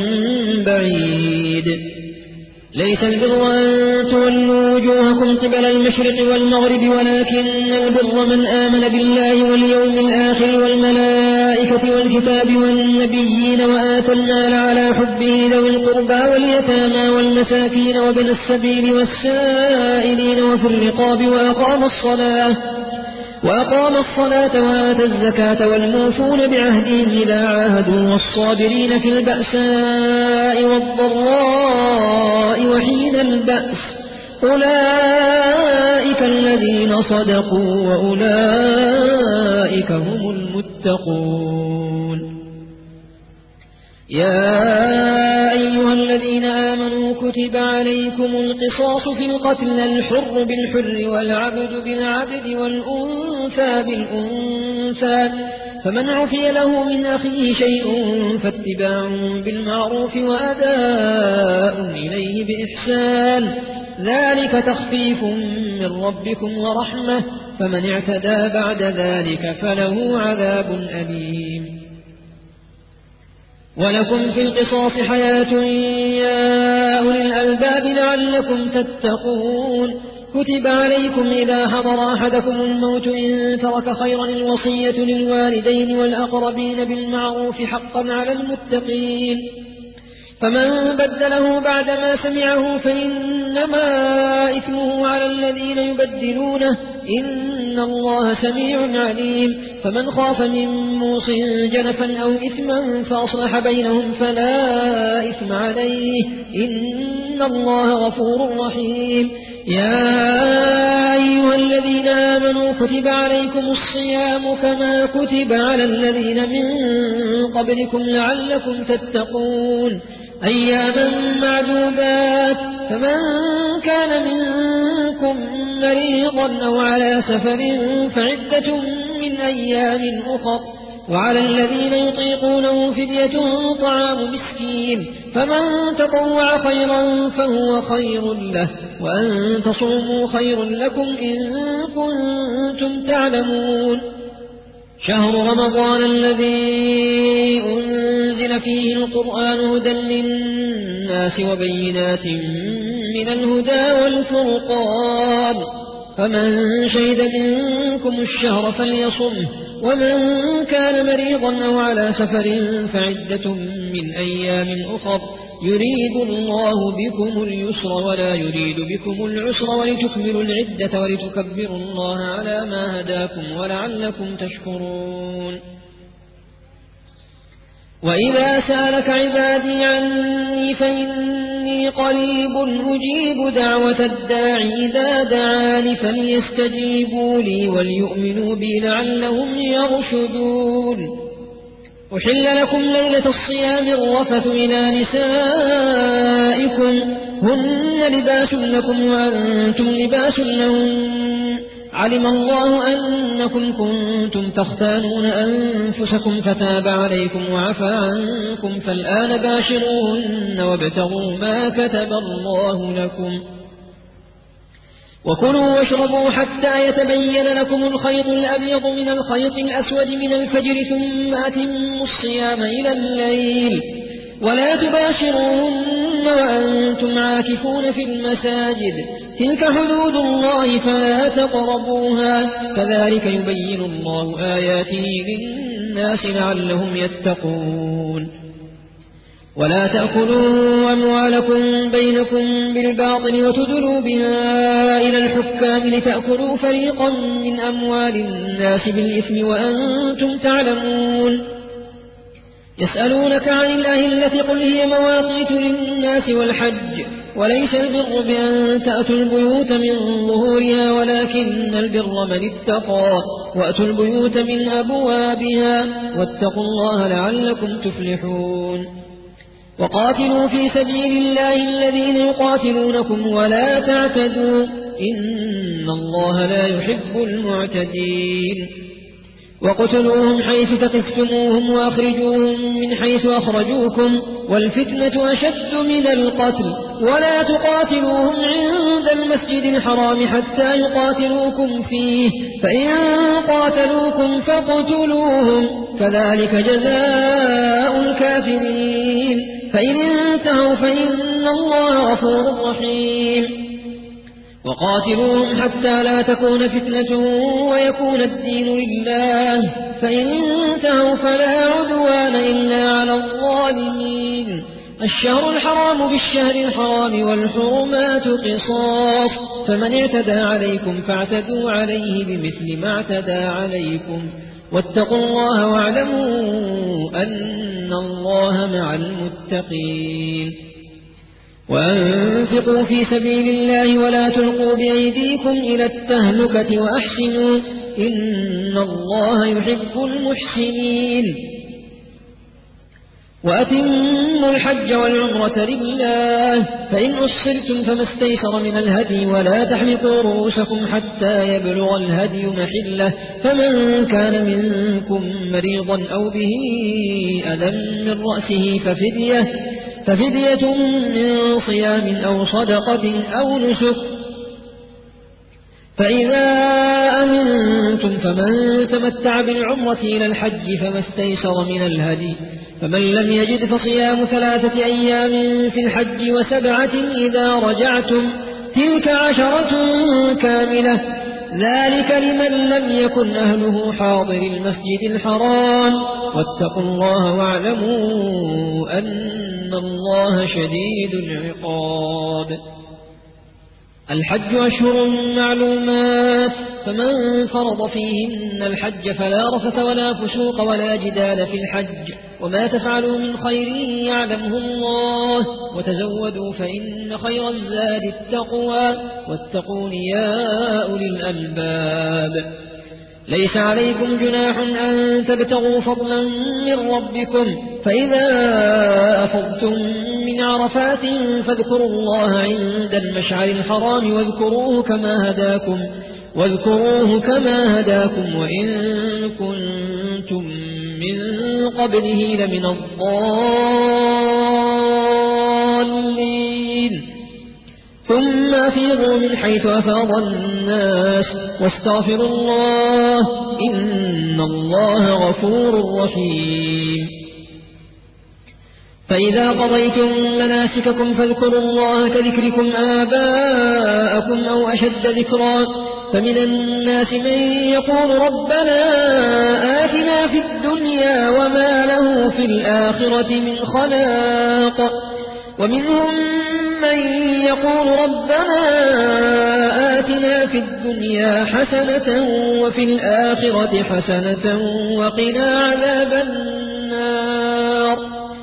بعيد ليس البر أن تولوا وجوهكم قبل المشرق والمغرب ولكن البر من آمن بالله واليوم الآخر والملائكة والكتاب والنبيين وآتى المال على حبه ذوي القربى واليتامى والمساكين وابن السبيل والسائلين وفي الرقاب وأقام الصلاة وأقام الصلاة وآتى الزكاة والموفون بعهدهم إذا عاهدوا والصابرين في البأساء والضراء وحين البأس أولئك الذين صدقوا وأولئك هم المتقون يا أيها الذين آمنوا كتب عليكم القصاص في القتل الحر بالحر والعبد بالعبد والأنثى بالأنثى فمن عفي له من أخيه شيء فاتباع بالمعروف وأداء إليه بإحسان ذلك تخفيف من ربكم ورحمة فمن اعتدى بعد ذلك فله عذاب أليم ولكم في القصاص حياة يا أولي الألباب لعلكم تتقون كتب عليكم إذا حضر أحدكم الموت إن ترك خيرا الوصية للوالدين والأقربين بالمعروف حقا على المتقين فمن بدله بعدما سمعه فإنما إثمه على الذين يبدلونه إن الله سميع عليم فمن خاف من موص جنفا أو إثما فأصلح بينهم فلا إثم عليه إن الله غفور رحيم يا أيها الذين آمنوا كتب عليكم الصيام كما كتب على الذين من قبلكم لعلكم تتقون أياما معدودات، فمن كان منكم مريضا أو على سفر فعدة من أيام أخر، وعلى الذين يطيقونه فدية طعام مسكين، فمن تطوع خيرا فهو خير له، وأن تصوموا خير لكم إن كنتم تعلمون. شهر رمضان الذي أنزل فيه القرآن هدى للناس وبينات من الهدى والفرقان، فمن شهد منكم الشهر فليصمه، ومن كان مريضا أو على سفر فعدة من أيام أخر، يريد الله بكم اليسر ولا يريد بكم العسر ولتكملوا العدة ولتكبروا الله على ما هداكم ولعلكم تشكرون. وإذا سألك عبادي عني فإني قريب أجيب دعوة الداع إذا دعاني فليستجيبوا لي وليؤمنوا بي لعلهم يرشدون. أحل لكم ليلة الصيام الرفث إلى نسائكم هن لباس لكم وأنتم لباس لهم، علم الله أنكم كنتم تختانون أنفسكم فتاب عليكم وعفى عنكم، فالآن باشروهن وابتغوا ما كتب الله لكم، وكلوا واشربوا حتى يتبين لكم الخيط الأبيض من الخيط الأسود من الفجر، ثم أتموا الصيام إلى الليل، ولا تباشروهن وأنتم عاكفون في المساجد، تلك حدود الله فلا تقربوها، كذلك يبين الله آياته للناس لعلهم يتقون. ولا تأكلوا أموالكم بينكم بالباطل وتدلوا بها إلى الحكام لتأكلوا فريقا من أموال الناس بالإثم وأنتم تعلمون. يسألونك عن الأهلة قل هي مواقيت للناس والحج، وليس البر بأن تأتوا البيوت من ظهورها ولكن البر من اتقى، وأتوا البيوت من أبوابها، واتقوا الله لعلكم تفلحون. وقاتلوا في سبيل الله الذين يقاتلونكم ولا تعتدوا إن الله لا يحب المعتدين. وقتلوهم حيث ثقفتموهم وأخرجوهم من حيث أخرجوكم، والفتنة أشد من القتل، ولا تقاتلوهم عند المسجد الحرام حتى يقاتلوكم فيه، فإن قاتلوكم فاقتلوهم، كذلك جزاء الكافرين، فإن انتهوا فإن الله غفور رحيم. وقاتلوهم حتى لا تكون فتنة ويكون الدين لله، فإن انتهوا فلا عدوان إلا على الظالمين. الشهر الحرام بالشهر الحرام والحرمات قصاص، فمن اعتدى عليكم فاعتدوا عليه بمثل ما اعتدى عليكم، واتقوا الله واعلموا أن الله مع المتقين. وأنفقوا في سبيل الله ولا تلقوا بأيديكم إلى التهلكة وأحسنوا إن الله يحب المحسنين. وأتموا الحج والعمرة لله، فإن أحصرتم فما استيسر من الهدي، ولا تحلقوا رؤوسكم حتى يبلغ الهدي محله، فمن كان منكم مريضا أو به أذى من رأسه ففدية ففدية من صيام أو صدقة أو نسك، فإذا أمنتم فمن تمتع بالعمرة إلى الحج فما استيسر من الهدي، فمن لم يجد فصيام ثلاثة أيام في الحج وسبعة إذا رجعتم، تلك عشرة كاملة، ذلك لمن لم يكن أهله حاضر المسجد الحرام، واتقوا الله واعلموا أن الله شديد العقاب. الحج أشهر معلومات، فمن فرض فيهن الحج فلا رفث ولا فسوق ولا جدال في الحج، وما تفعلوا من خير يعلمه الله، وتزودوا فإن خير الزاد التقوى، واتقون يا أولي الألباب. ليس عليكم جناح أن تبتغوا فضلا من ربكم، فإذا أفضتم من عرفات فاذكروا الله عند المشعر الحرام واذكروه كما هداكم واذكروه كما هداكم وإن كنتم من قبله لمن الضالين ثم أفيضوا من حيث أفاض الناس واستغفروا الله إن الله غفور رحيم فإذا قضيتم مناسككم فاذكروا الله كذكركم آباءكم أو أشد ذكرا فمن الناس من يقول ربنا آتنا في الدنيا وما له في الآخرة من خلاق ومنهم من يقول ربنا آتنا في الدنيا حسنة وفي الآخرة حسنة وقنا عذاب النار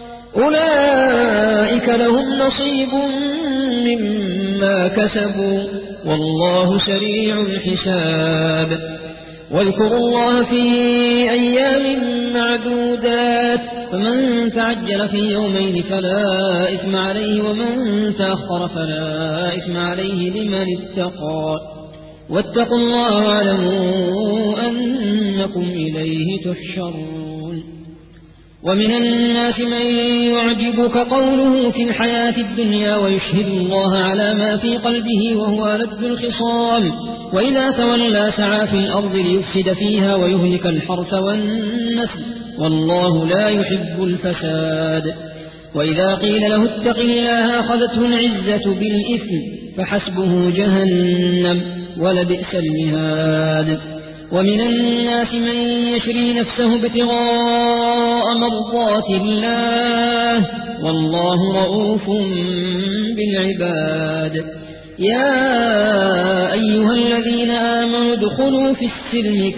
أولئك لهم نصيب مما كسبوا والله سريع الحساب واذكروا الله في أيام معدودات فمن تعجل في يومين فلا إثم عليه ومن تأخر فلا إثم عليه لمن اتقى واتقوا الله واعلموا أنكم إليه تحشرون ومن الناس من يعجبك قوله في الحياة الدنيا ويشهد الله على ما في قلبه وهو لد الخصام وإذا تولى سعى في الأرض ليفسد فيها ويهلك الحرث والنسل والله لا يحب الفساد وإذا قيل له اتق الله أخذته العزة بالإثم فحسبه جهنم ولبئس المهاد ومن الناس من يشري نفسه ابتغاء مرضات الله والله رؤوف بالعباد يا أيها الذين آمنوا ادخلوا في السلم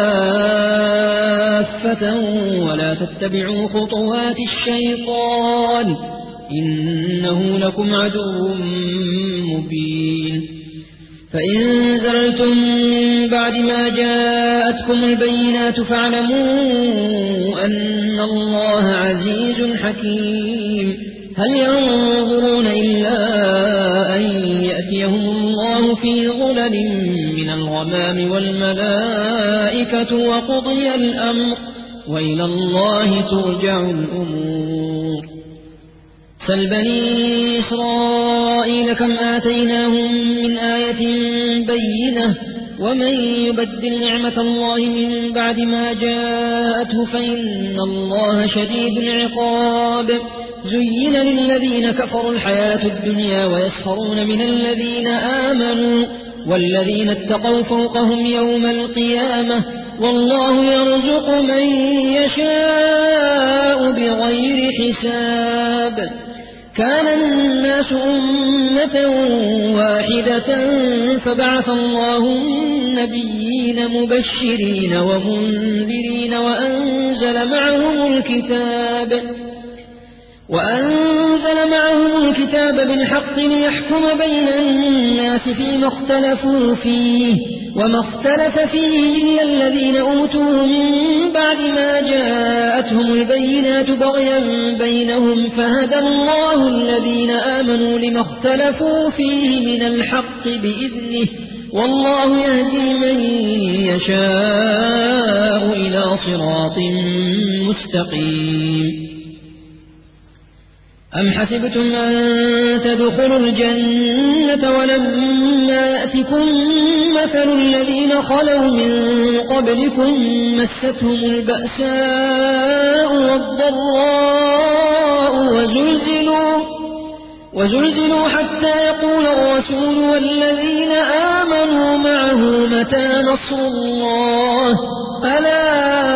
كافة ولا تتبعوا خطوات الشيطان إنه لكم عدو مبين فإن زلتم من بعد ما جاءتكم البينات فاعلموا أن الله عزيز حكيم هل ينظرون إلا أن يأتيهم الله في ظلل من الغمام والملائكة وقضي الأمر وإلى الله ترجع الأمور سل بني إسرائيل كم آتيناهم من آية بينة ومن يبدل نعمة الله من بعد ما جاءته فإن الله شديد العقاب زين للذين كفروا الحياة الدنيا ويسخرون من الذين آمنوا والذين اتقوا فوقهم يوم القيامة والله يرزق من يشاء بغير حساب كان الناس أمة واحدة فبعث الله النبيين مبشرين ومنذرين وأنزل معهم الكتاب وأنزل معهم الكتاب بالحق ليحكم بين الناس فيما اختلفوا فيه وما اختلف فيه إلا الذين أوتوه من بعد ما جاءتهم البينات بغيا بينهم فهدى الله الذين آمنوا لما اختلفوا فيه من الحق بإذنه والله يهدي من يشاء إلى صراط مستقيم أم حسبتم أن تدخلوا الجنة ولما يأتكم مثل الذين خلوا من قبلكم مستهم البأساء والضراء وزلزلوا, وزلزلوا حتى يقول الرسول والذين آمنوا معه متى نصر الله ألا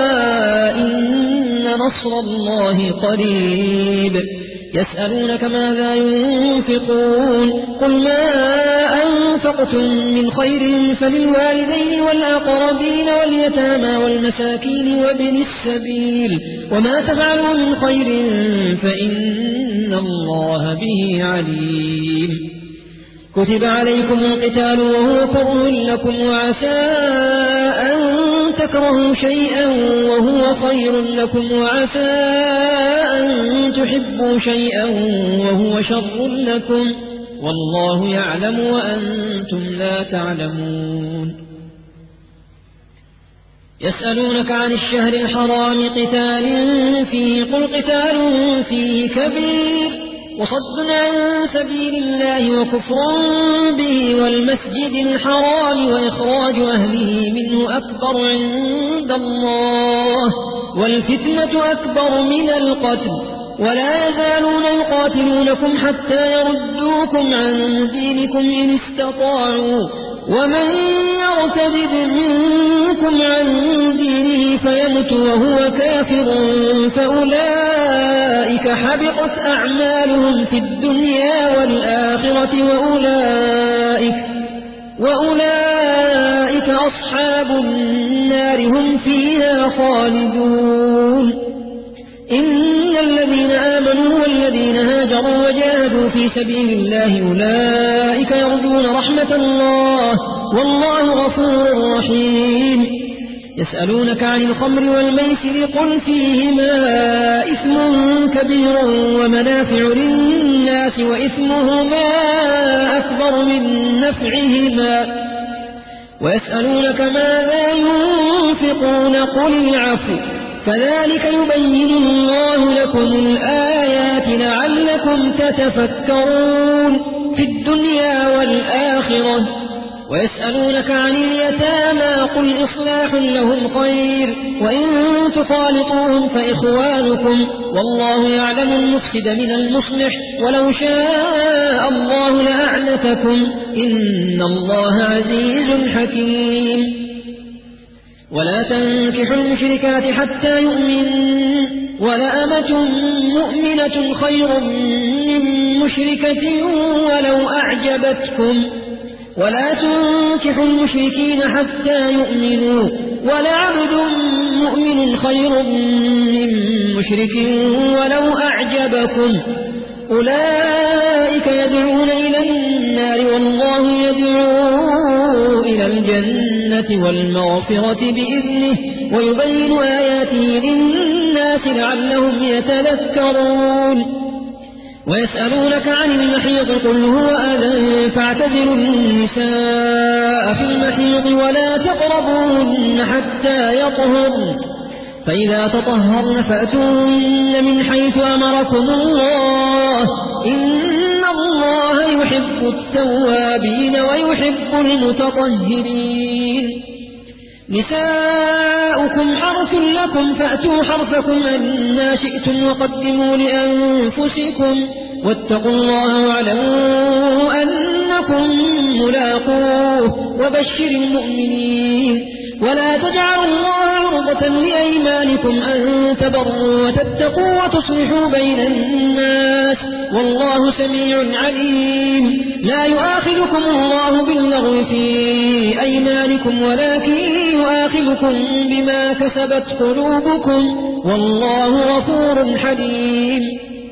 إن نصر الله قريب يسألونك ماذا ينفقون قل ما أنفقتم من خير فللوالدين والأقربين واليتامى والمساكين وابن السبيل وما تفعلوا من خير فإن الله به عليم كتب عليكم القتال وهو كره لكم وعسى أن تكرهوا شيئا وهو خير لكم وعسى أن تحبوا شيئا وهو شر لكم والله يعلم وأنتم لا تعلمون يسألونك عن الشهر الحرام قتال فيه قل قتال فيه كبير وصد عن سبيل الله وكفر به والمسجد الحرام وإخراج أهله منه أكبر عند الله والفتنة أكبر من القتل ولا يزالون يقاتلونكم حتى يردوكم عن دينكم إن استطاعوا ومن يرتد منكم عن دينه فيمت وهو كافر فأولئك حبطت أعمالهم في الدنيا والآخرة وأولئك, وأولئك أصحاب النار هم فيها خالدون إن الذين آمنوا والذين هاجروا وجاهدوا في سبيل الله أولئك يرجون رحمة الله والله غفور رحيم يسألونك عن الخمر والميسر قل فيهما إثم كبير ومنافع للناس وإثمهما أكبر من نفعهما ويسألونك ماذا ينفقون قل العفو كذلك يبين الله لكم الآيات لعلكم تتفكرون في الدنيا والآخرة ويسألونك عن اليتامى قل إصلاح لهم خير وإن تخالطوهم فإخوانكم والله يعلم المفسد من المصلح ولو شاء الله لأعنتكم إن الله عزيز حكيم ولا تنكحوا المشركات حتى يؤمنوا ولأمة مؤمنة خير من مشركة ولو أعجبتكم ولا تنكحوا المشركين حتى يؤمنوا ولعبد مؤمن خير من مشرك ولو أعجبكم أولئك يدعون إلى النار والله يدعو إلى الجنة والمغفرة بإذنه ويبين آياته للناس لعلهم يتذكرون ويسألونك عن المحيض قل هو أذى فاعتزلوا النساء في المحيض ولا تقربوهن حتى يطهرن فإذا تطهرن فأتوهن من حيث أمركم الله إن الله يحب التوابين ويحب المتطهرين نساؤكم حرث لكم فأتوا حرثكم أنى شئتم وقدموا لأنفسكم واتقوا الله واعلموا أنكم ملاقوه وبشر المؤمنين ولا تجعلوا الله عرضة لأيمانكم أن تبروا وتتقوا وتصلحوا بين الناس والله سميع عليم لا يؤاخذكم الله باللغو في أيمانكم ولكن يؤاخذكم بما كسبت قلوبكم والله غفور حليم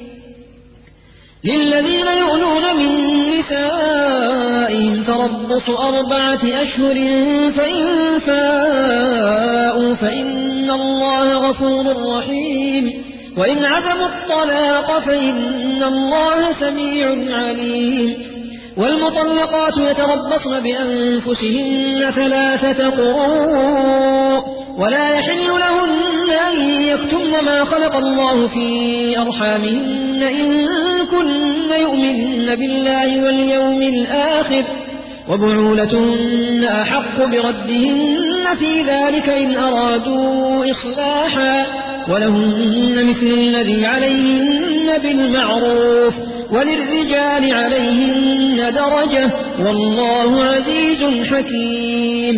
للذين يؤلون من نسائهم تربص أربعة أشهر فإن فاءوا فإن الله غفور رحيم وإن عزموا الطلاق فإن الله سميع عليم والمطلقات يتربصن بأنفسهن ثلاثة قروء ولا يحل لهن أن يكتمن ما خلق الله في أرحامهن إن كن يؤمن بالله واليوم الآخر وبعولتهن أحق بردهن في ذلك إن أرادوا إصلاحا ولهن مثل الذي عليهن بالمعروف وللرجال عليهن درجة والله عزيز حكيم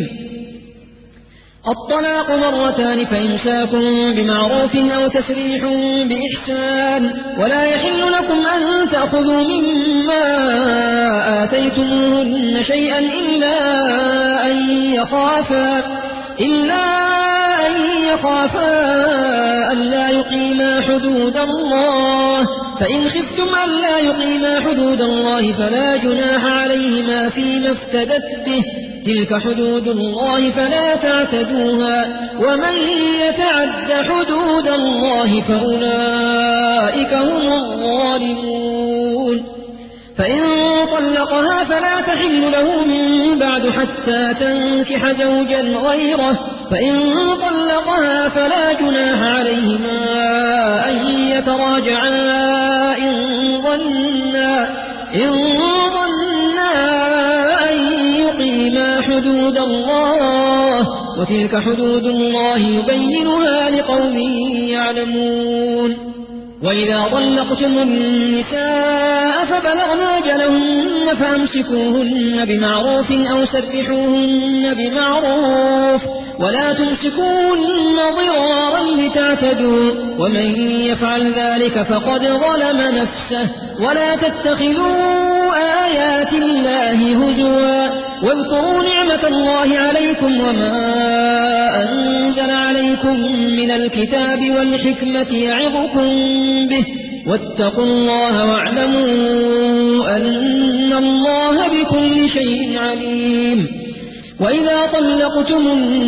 الطلاق مرتان فإمساكم بمعروف أو تسريح بإحسان ولا يحل لكم أن تأخذوا مما آتيتموهن شيئا إلا أن يخافا إلا أن يخافا ألا يقيما حدود الله فإن خفتم ألا يقيما حدود الله فلا جناح عليهما فيما افتدت به تلك حدود الله فلا تعتدوها ومن يتعد حدود الله فأولئك هم الظالمون فإن طلقها فلا تحل له من بعد حتى تنكح زوجا غيره فإن طلقها فلا جناح عليهما أن يتراجعا إن ظنا إن ظنا أن يقيما حدود الله وتلك حدود الله يبينها لقوم يعلمون وإذا طلقتم النساء فبلغن أجلهن فأمسكوهن بمعروف أو سرحوهن بمعروف ولا تمسكوهن ضرارا لتعتدوا ومن يفعل ذلك فقد ظلم نفسه ولا تتخذوا آيات الله هزوا واذكروا نعمة الله عليكم وما أنزل عليكم من الكتاب والحكمة يعظكم به واتقوا الله واعلموا أن الله بكل شيء عليم وإذا طلقتم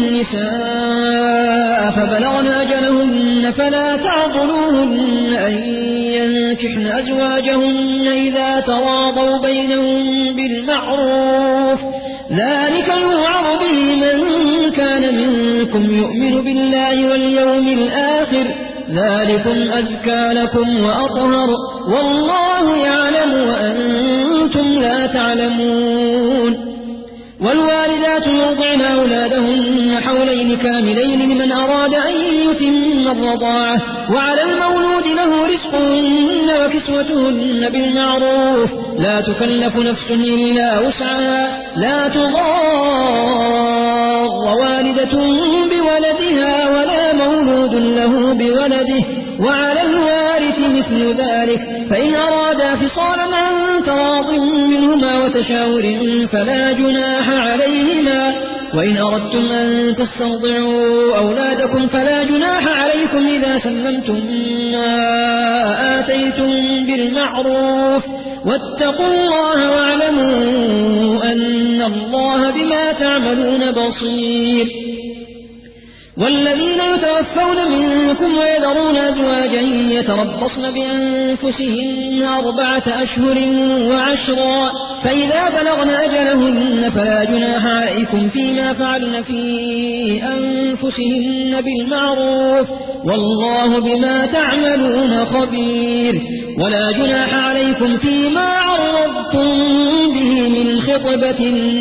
النساء فبلغن أجلهن فلا تعضلوهن أن ينكحن أزواجهن إذا تراضوا بينهم بالمعروف ذلك يوعظ به من كان منكم يؤمن بالله واليوم الآخر ذلكم أزكى لكم وأطهر والله يعلم وأنتم لا تعلمون والوالدات يرضعن أولادهن حولين كاملين لمن أراد أن يتم الرضاعة وعلى المولود له رزقهن وكسوتهن بالمعروف لا تكلف نفس إلا وسعها لا تضار والدة بولدها ولا مولود له بولده وعلى الوارث مثل ذلك فإن أرادا فصالا عن تراض منهما وتشاور فلا جناح عليهما وإن أردتم أن تسترضعوا أولادكم فلا جناح عليكم إذا سلمتم ما آتيتم بالمعروف واتقوا الله واعلموا أن الله بما تعملون بصير والذين يتوفون منكم ويذرون أزواجا يتربصن بأنفسهن أربعة أشهر وعشرا فإذا بلغن أجلهن فلا جناح عليكم فيما فعلن في أنفسهن بالمعروف والله بما تعملون خبير ولا جناح عليكم فيما عرضتم به من خطبة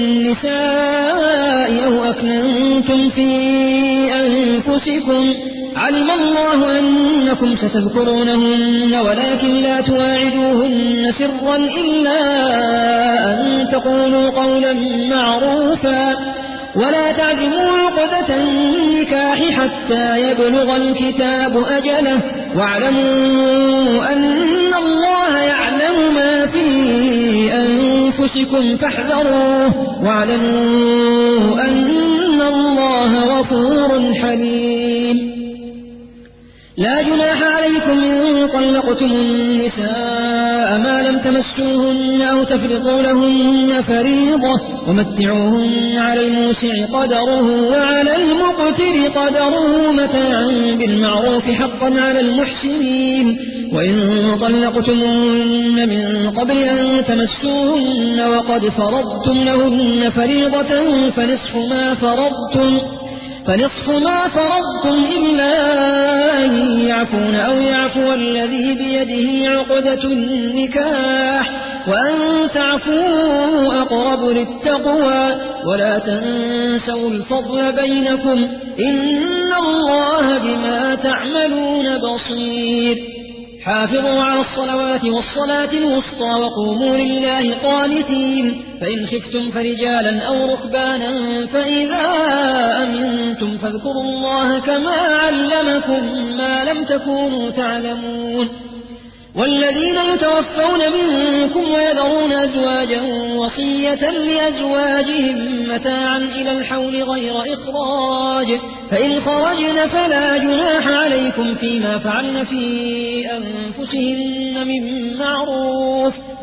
النساء أو أكننتم في أنفسكم علم الله أنكم ستذكرونهن ولكن لا تواعدوهن سرا إلا أن تقولوا قولا معروفا ولا تعزموا عقدة النكاح حتى يبلغ الكتاب أجله واعلموا أن الله يعلم ما في أنفسكم فاحذروه واعلموا أن الله غفور حليم لا جناح عليكم إن طلقتم النساء ما لم تمسوهن أو تفرضوا لهن فريضة ومتعوهن على الموسع قدره وعلى المقتر قدره متاعا بالمعروف حقا على المحسنين وإن طلقتموهن من قبل أن تمسوهن وقد فرضتم لهن فريضة فنصف ما فرضتم فنصف ما فرضتم إلا أن يعفون أو يعفو الذي بيده عقدة النكاح وأن تعفوا أقرب للتقوى ولا تنسوا الفضل بينكم إن الله بما تعملون بصير حافظوا على الصلوات والصلاة الوسطى وقوموا لله قانتين فإن خفتم فرجالا أو ركبانا فإذا أمنتم فاذكروا الله كما علمكم ما لم تكونوا تعلمون والذين يتوفون منكم ويذرون أزواجا وصية لأزواجهم متاعا إلى الحول غير إخراج فإن خرجن فلا جناح عليكم فيما فعلن في أنفسهن من معروف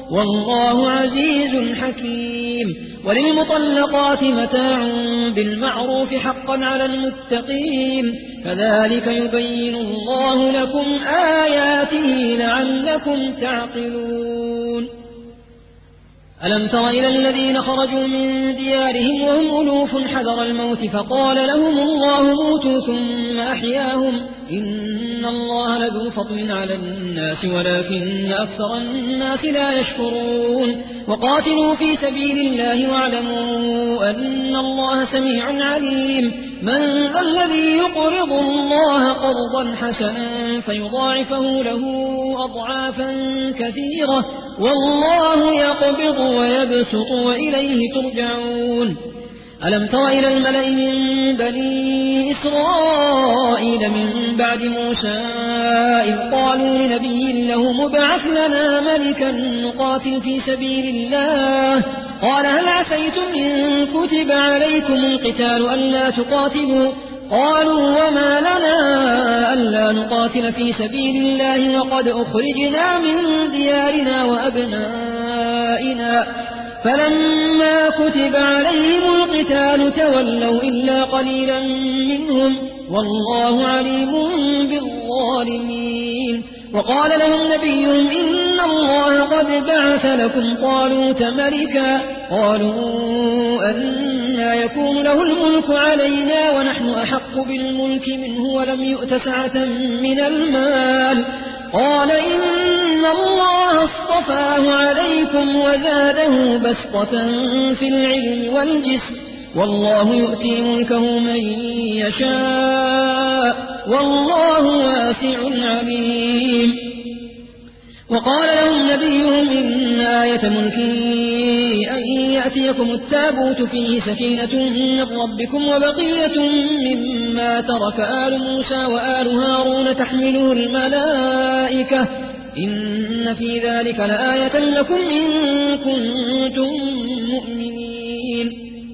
والله عزيز حكيم. وللمطلقات متاع بالمعروف حقا على المتقين كذلك يبين الله لكم آياته لعلكم تعقلون. ألم تر إلى الذين خرجوا من ديارهم وهم ألوف حذر الموت فقال لهم الله موتوا ثم أحياهم إن الله لذو فضل على الناس ولكن أكثر الناس لا يشكرون. وقاتلوا في سبيل الله واعلموا أن الله سميع عليم. من ذا الذي يقرض الله قرضا حسنا فيضاعفه له أضعافا كثيرة والله يقبض ويبسط وإليه ترجعون. ألم تر إلى الملأ من بني إسرائيل من بعد موسى إذ قالوا لنبي له مبعث لنا ملكا نقاتل في سبيل الله قال هل عسيتم إن كتب عليكم القتال ألا تقاتلوا قالوا وما لنا ألا نقاتل في سبيل الله وقد أخرجنا من ديارنا وأبنائنا فلما كتب عليهم القتال تولوا إلا قليلا منهم والله عليم بالظالمين. وقال لهم نبيهم إن الله قد بعث لكم طالوت ملكا قالوا أنى يكون له الملك علينا ونحن أحق بالملك منه ولم يؤت سعة من المال قال إن الله اصطفاه عليكم وزاده بسطة في العلم والجسم والله يؤتي ملكه من يشاء والله واسع عليم. وقال لهم نبيهم إن آية ملكه أن يأتيكم التابوت فيه سكينة من ربكم وبقية مما ترك آل موسى وآل هارون تحمله الملائكة إن في ذلك لآية لكم إن كنتم مؤمنين.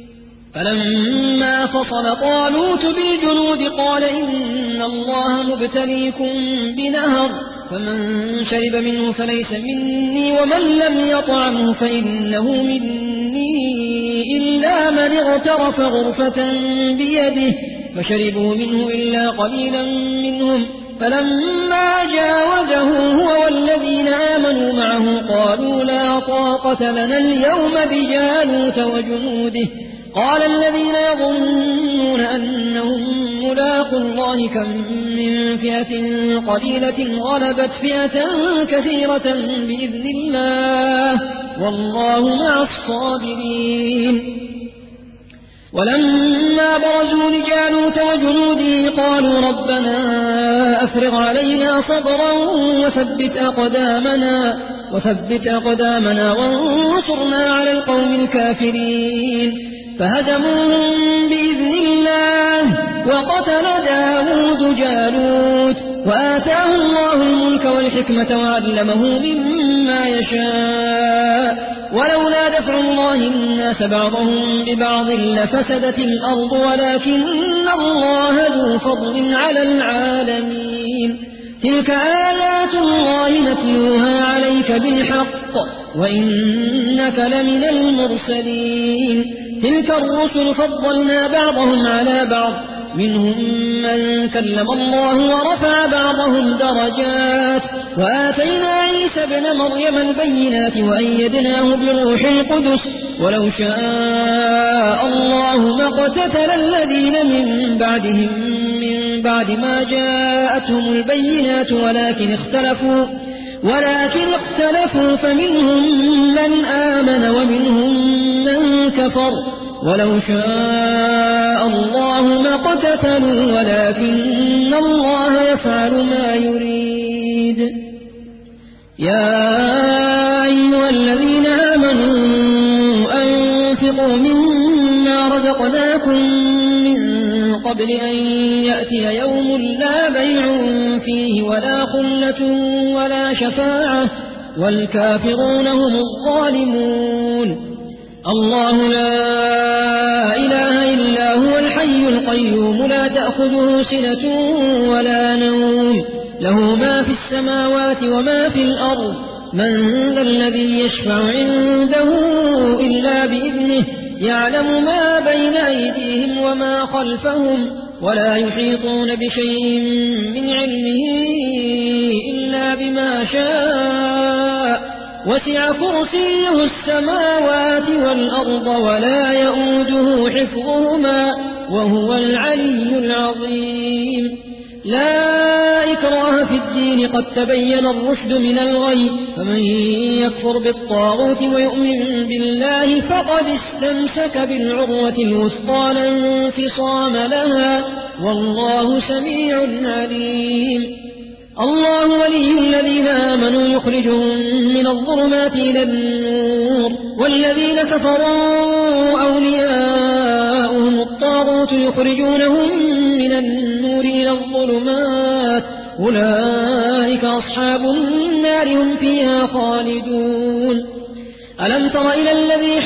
فلما فصل طالوت بالجنود قال إن الله مبتليكم بنهر فمن شرب منه فليس مني ومن لم يطعمه فإنه مني إلا من اغترف غرفة بيده فشربوا منه إلا قليلا منهم فلما جاوزه هو والذين آمنوا معه قالوا لا طاقة لنا اليوم بجالوت وجنوده قال الذين يظنون أنهم ملاقوا الله كم من فئة قليلة غلبت فئة كثيرة بإذن الله والله مع الصابرين. ولما برزوا لجالوت وجنوده قالوا ربنا أفرغ علينا صبرا وثبت أقدامنا وثبت أقدامنا وانصرنا على القوم الكافرين فهزموهم بإذن الله وقتل داود جالوت وآتاه الله الملك والحكمة وعلمه مما يشاء ولولا دفع الله الناس بعضهم ببعض لفسدت الأرض ولكن الله ذو فضل على العالمين. تلك آيات الله نتلوها عليك بالحق وإنك لمن المرسلين. تلك الرسل فضلنا بعضهم على بعض منهم من كلم الله ورفع بعضهم درجات وآتينا عيسى ابن مريم البينات وأيدناه بروح القدس ولو شاء الله ما اقتتل الذين من بعدهم من بعد ما جاءتهم البينات ولكن اختلفوا ولكن اختلفوا فمنهم من آمن ومنهم من كفر ولو شاء الله ما اقتتلوا ولكن الله يفعل ما يريد. يا أيها الذين آمنوا أنفقوا مما رزقناكم من قبل أن يأتي يوم لا بيع فيه ولا خلة ولا شفاعة والكافرون هم الظالمون. الله لا إله إلا هو الحي القيوم لا تأخذه سنة ولا نوم له ما في السماوات وما في الأرض من ذا الذي يشفع عنده إلا بإذنه يعلم ما بين أيديهم وما خلفهم ولا يحيطون بشيء من علمه إلا بما شاء وسع كرسيه السماوات والأرض ولا يؤوده حفظهما وهو العلي العظيم. لا إكراه في الدين قد تبين الرشد من الغي فمن يكفر بالطاغوت ويؤمن بالله فقد استمسك بالعروة الوثقى لا انفصام لها والله سميع عليم. الله ولي الذين آمنوا يخرجهم من الظلمات إلى النور والذين كفروا أولياؤهم الطاغوت يخرجونهم من النور إلى الظلمات أولئك أصحاب النار هم فيها خالدون. ألم تر إلى الذي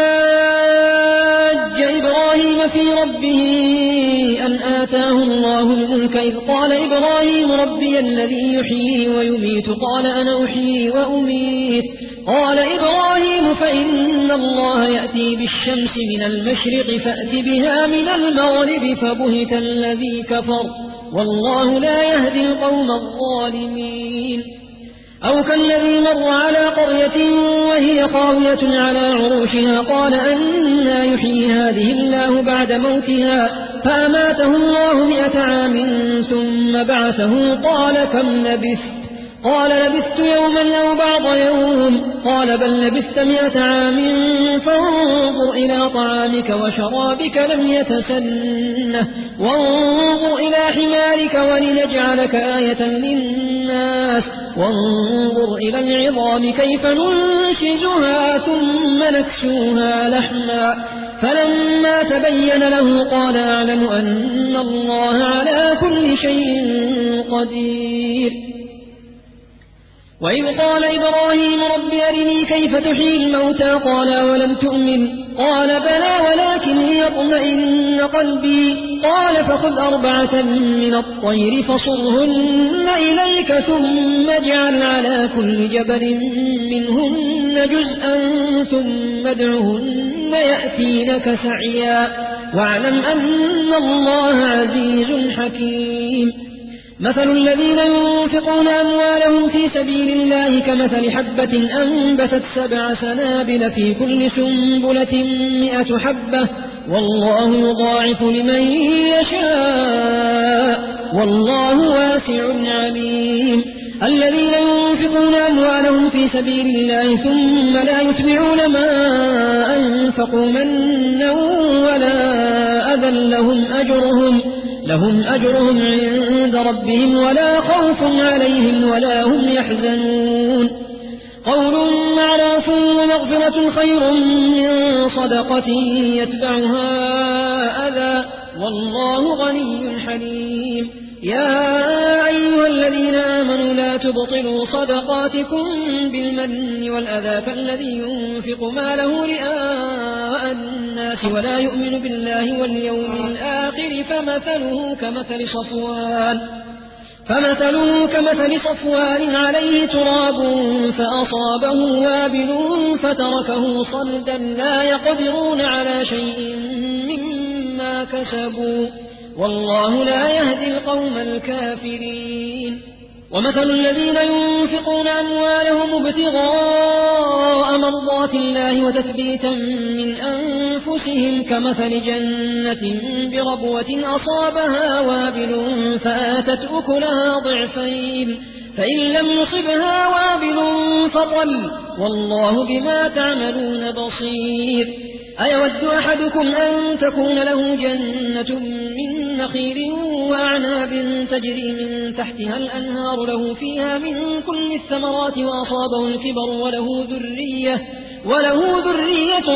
حاج إبراهيم في ربه أن آتاه الله الملك إذ قال إبراهيم ربي الذي يحيي ويميت قال أنا أحيي وأميت قال إبراهيم فإن الله يأتي بالشمس من المشرق فأت بها من المغرب فبهت الذي كفر والله لا يهدي القوم الظالمين. أو كالذي مر على قرية وهي خاوية على عروشها قال أنى يحيي هذه الله بعد موتها فأماته الله مئة عام ثم بعثه قال كم لبثت قال لبثت يوما أو بعض يوم قال بل لبثت مئة عام فانظر إلى طعامك وشرابك لم يتسنه وانظر إلى حمارك ولنجعلك آية للناس وانظر إلى العظام كيف ننشزها ثم نكسوها لحما فلما تبين له قال أعلم أن الله على كل شيء قدير. وإذ قال إبراهيم رب أرني كيف تحيي الموتى قال ولم تؤمن قال بلى ولكن ليطمئن قلبي قال فخذ أربعة من الطير فصرهن إليك ثم اجعل على كل جبل منهن جزءا ثم ادعهن يأتينك سعيا واعلم أن الله عزيز حكيم. مثل الذين ينفقون أموالهم في سبيل الله كمثل حبة أنبتت سبع سنابل في كل سنبلة مئة حبة والله يضاعف لمن يشاء والله واسع عليم. الذين ينفقون أموالهم في سبيل الله ثم لا يتبعون ما أنفقوا منا ولا أذى لهم أجرهم لهم أجرهم عند ربهم ولا خوف عليهم ولا هم يحزنون. قول معروف ومغفرة خير من صدقة يتبعها أذى والله غني حليم. يا أيها الذين آمنوا لا تبطلوا صدقاتكم بالمن والأذى كالذي ينفق ماله رئاء الناس ولا يؤمن بالله واليوم الآخر فمثله كمثل صفوان فمثله كمثل صفوان عليه تراب فأصابه وابل فتركه صلدا لا يقدرون على شيء مما كسبوا والله لا يهدي القوم الكافرين. ومثل الذين ينفقون أموالهم ابتغاء مرضات الله وتثبيتا من أنفسهم كمثل جنة بربوة أصابها وابل فآتت أكلها ضعفين فإن لم يصبها وابل فطل والله بما تعملون بصير. أيود أحدكم أن تكون له جنة من نخيل وأعناب تجري من تحتها الأنهار له فيها من كل الثمرات وأصابه الكبر وله ذرية وله ذرية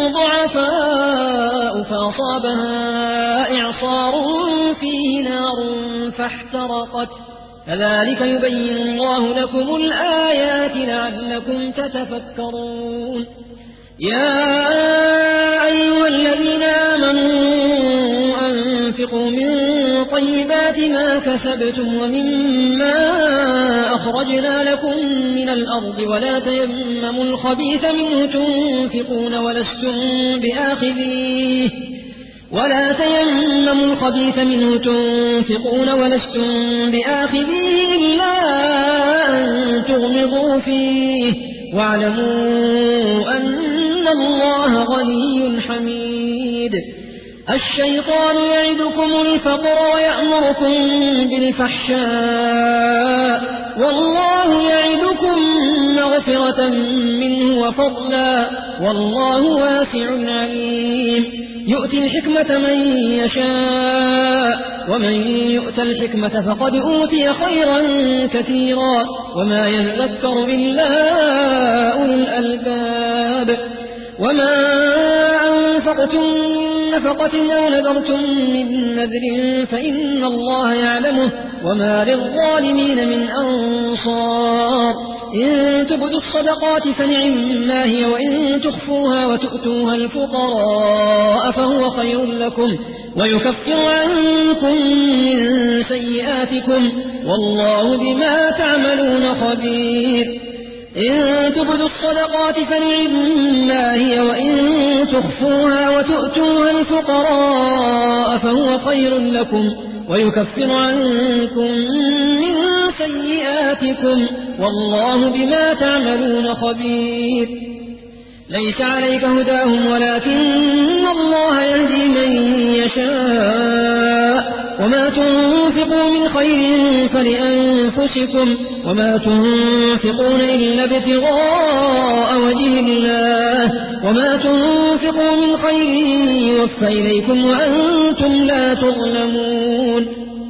ضعفاء فأصابها إعصار فيه نار فاحترقت كذلك يبين الله لكم الآيات لعلكم تتفكرون. يا أيها الذين آمنوا أنفقوا من طيبات ما كسبتم ومما أخرجنا لكم من الأرض ولا تيمموا الخبيث منه تنفقون ولستم بآخذيه ولا تيمموا الخبيث منه تنفقون ولستم بآخذيه إلا أن تغمضوا فيه واعلموا أن الله غني حميد. الشيطان يعدكم الفقر ويأمركم بالفحشاء والله يعدكم مغفرة منه وفضلا والله واسع عليم. يؤتي الحكمة من يشاء ومن يؤت الحكمة فقد أوتي خيرا كثيرا وما يذكر إلا أولو الألباب. وما أنفقتم من نفقة أو نذرتم من نذر فإن الله يعلمه وما للظالمين من أنصار. إن تبدوا الصدقات فنعما هي وإن تخفوها وتؤتوها الفقراء فهو خير لكم ويكفر عنكم من سيئاتكم والله بما تعملون خبير. إن تبدوا الصدقات فنعما هي وإن تخفوها وتؤتوها الفقراء فهو خير لكم ويكفر عنكم من سيئاتكم والله بما تعملون خبير. ليس عليك هداهم ولكن الله يهدي من يشاء وما تنفقوا من خير فلأنفسكم وما تنفقون إلا ابتغاء وجه الله وما تنفقوا من خير يوفى إليكم وأنتم لا تظلمون.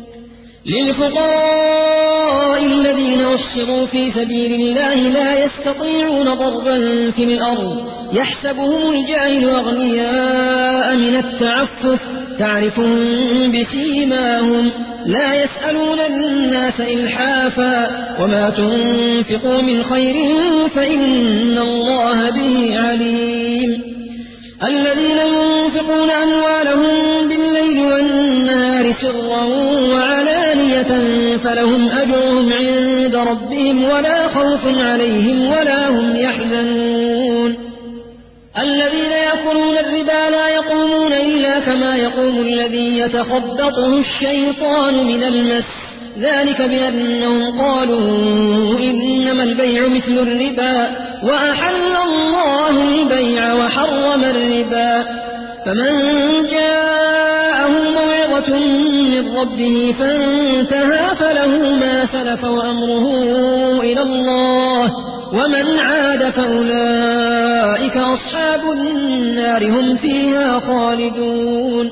للفقراء الذين أحصروا في سبيل الله لا يستطيعون ضربا في الأرض يحسبهم الجاهل أغنياء من التعفف تعرفهم بسيماهم لا يسألون الناس إلحافا وما تنفقوا من خير فإن الله به عليم. الذين ينفقون أموالهم بالليل والنهار سرا وعلانية فلهم أجرهم عند ربهم ولا خوف عليهم ولا هم يحزنون. الذين يأكلون الربا لا يقومون إلا كما يقوم الذي يتخبطه الشيطان من المس ذلك بأنهم قالوا إنما البيع مثل الربا وأحل الله البيع وحرم الربا. فمن جاءه موعظة من ربه فانتهى فله ما سلف وأمره إلى الله ومن عاد فأولئك أصحاب النار هم فيها خالدون.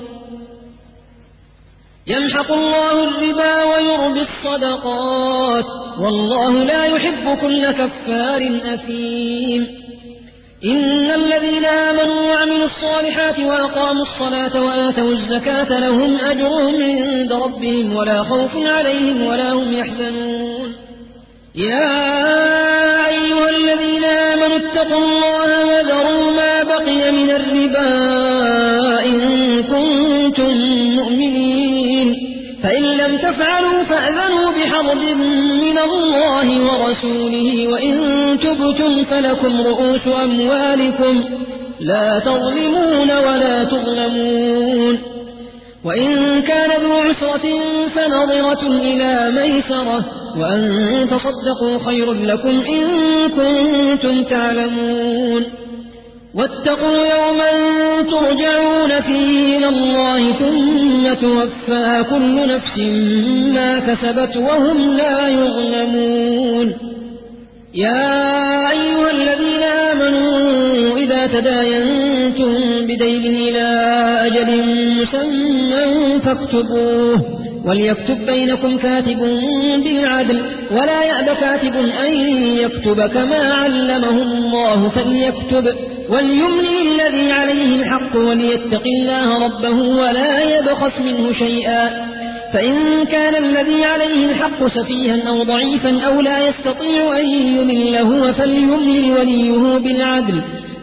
يمحق الله الربا ويربي الصدقات والله لا يحب كل كفار أثيم. إن الذين آمنوا وعملوا الصالحات وأقاموا الصلاة وآتوا الزكاة لهم أجرهم عند ربهم ولا خوف عليهم ولا هم يحزنون. يا أيها الذين آمنوا اتقوا الله وذروا ما بقي من الربا إن كنتم مؤمنين فإن لم تفعلوا فأذنوا بحرب من الله ورسوله وإن تبتم فلكم رؤوس أموالكم لا تظلمون ولا تظلمون. وإن كان ذو عسرة فنظرة إلى ميسرة وأن تصدقوا خير لكم إن كنتم تعلمون. واتقوا يوما ترجعون فيه إلى الله ثم توفى كل نفس ما كسبت وهم لا يظلمون. يا أيها الذين آمنوا إذا تداينتم بدين إلى أجل مسمى فاكتبوه وليكتب بينكم كاتب بالعدل ولا يأب كاتب أن يكتب كما علمه الله فليكتب وليملي الذي عليه الحق وليتق الله ربه ولا يبخس منه شيئا فإن كان الذي عليه الحق سفيها أو ضعيفا أو لا يستطيع أن يمل هو فليملي وليه بالعدل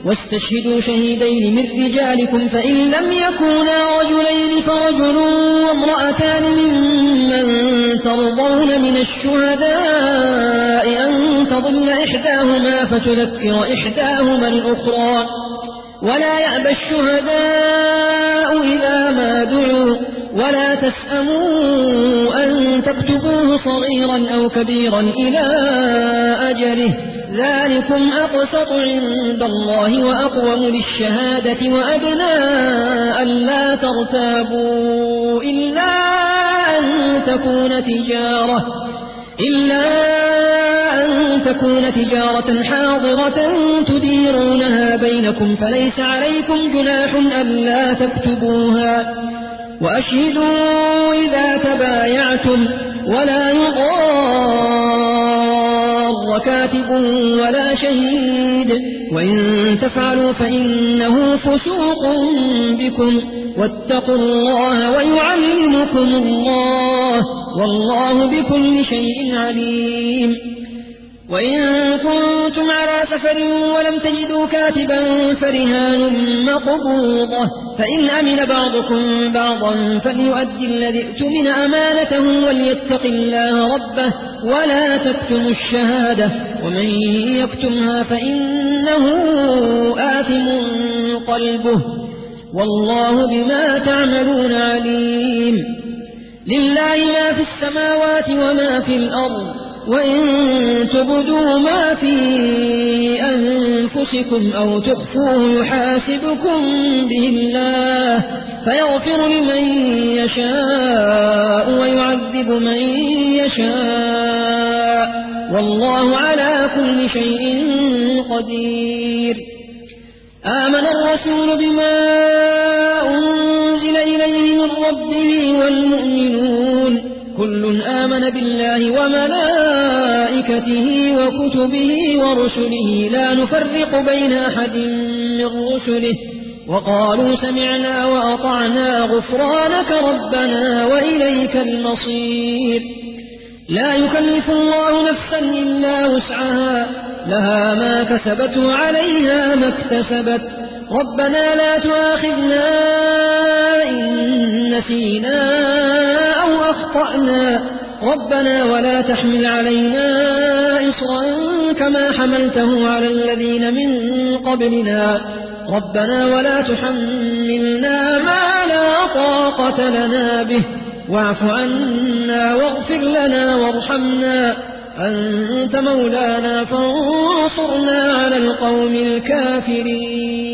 واستشهدوا شهيدين من رجالكم فإن لم يكونا رجلين فرجل وامرأتان ممن ترضون من الشهداء أن تضل إحداهما فتذكر إحداهما الأخرى ولا يأبى الشهداء إذا ما دعوا ولا تسأموا أن تكتبوه صغيرا أو كبيرا إلى أجله ذلكم أقسط عند الله وأقوم للشهادة وأدنى ألا ترتابوا إلا أن تكون تجارة إلا أن تكون تجارة حاضرة تديرونها بينكم فليس عليكم جناح ألا تكتبوها وأشهدوا إذا تبايعتم ولا يضار كاتب ولا شهيد وإن تفعلوا فإنه فسوق بكم واتقوا الله ويعلمكم الله والله بكل شيء عليم وإن كنتم على سفر ولم تجدوا كاتبا فرهان مقبوضة فإن أمن بعضكم بعضا فليؤدي الذي ائتمن أمانته وليتق الله ربه ولا تكتموا الشهادة ومن يكتمها فإنه آثم قلبه والله بما تعملون عليم لله ما في السماوات وما في الأرض وإن تبدوا ما في أنفسكم أو تخفوه يحاسبكم به الله فيغفر لمن يشاء ويعذب من يشاء والله على كل شيء قدير آمن الرسول بما أنزل إليه من ربه والمؤمنون كل آمن بالله وملائكته وكتبه ورسله لا نفرق بين أحد من رسله وقالوا سمعنا وأطعنا غفرانك ربنا وإليك المصير لا يكلف الله نفسا إلا وسعها لها ما كسبت وعليها ما اكتسبت ربنا لا تؤاخذنا إن نسينا أو أخطأنا ربنا ولا تحمل علينا إصرا كما حملته على الذين من قبلنا ربنا ولا تحملنا ما لا طاقة لنا به واعف عنا واغفر لنا وارحمنا أنت مولانا فانصرنا على القوم الكافرين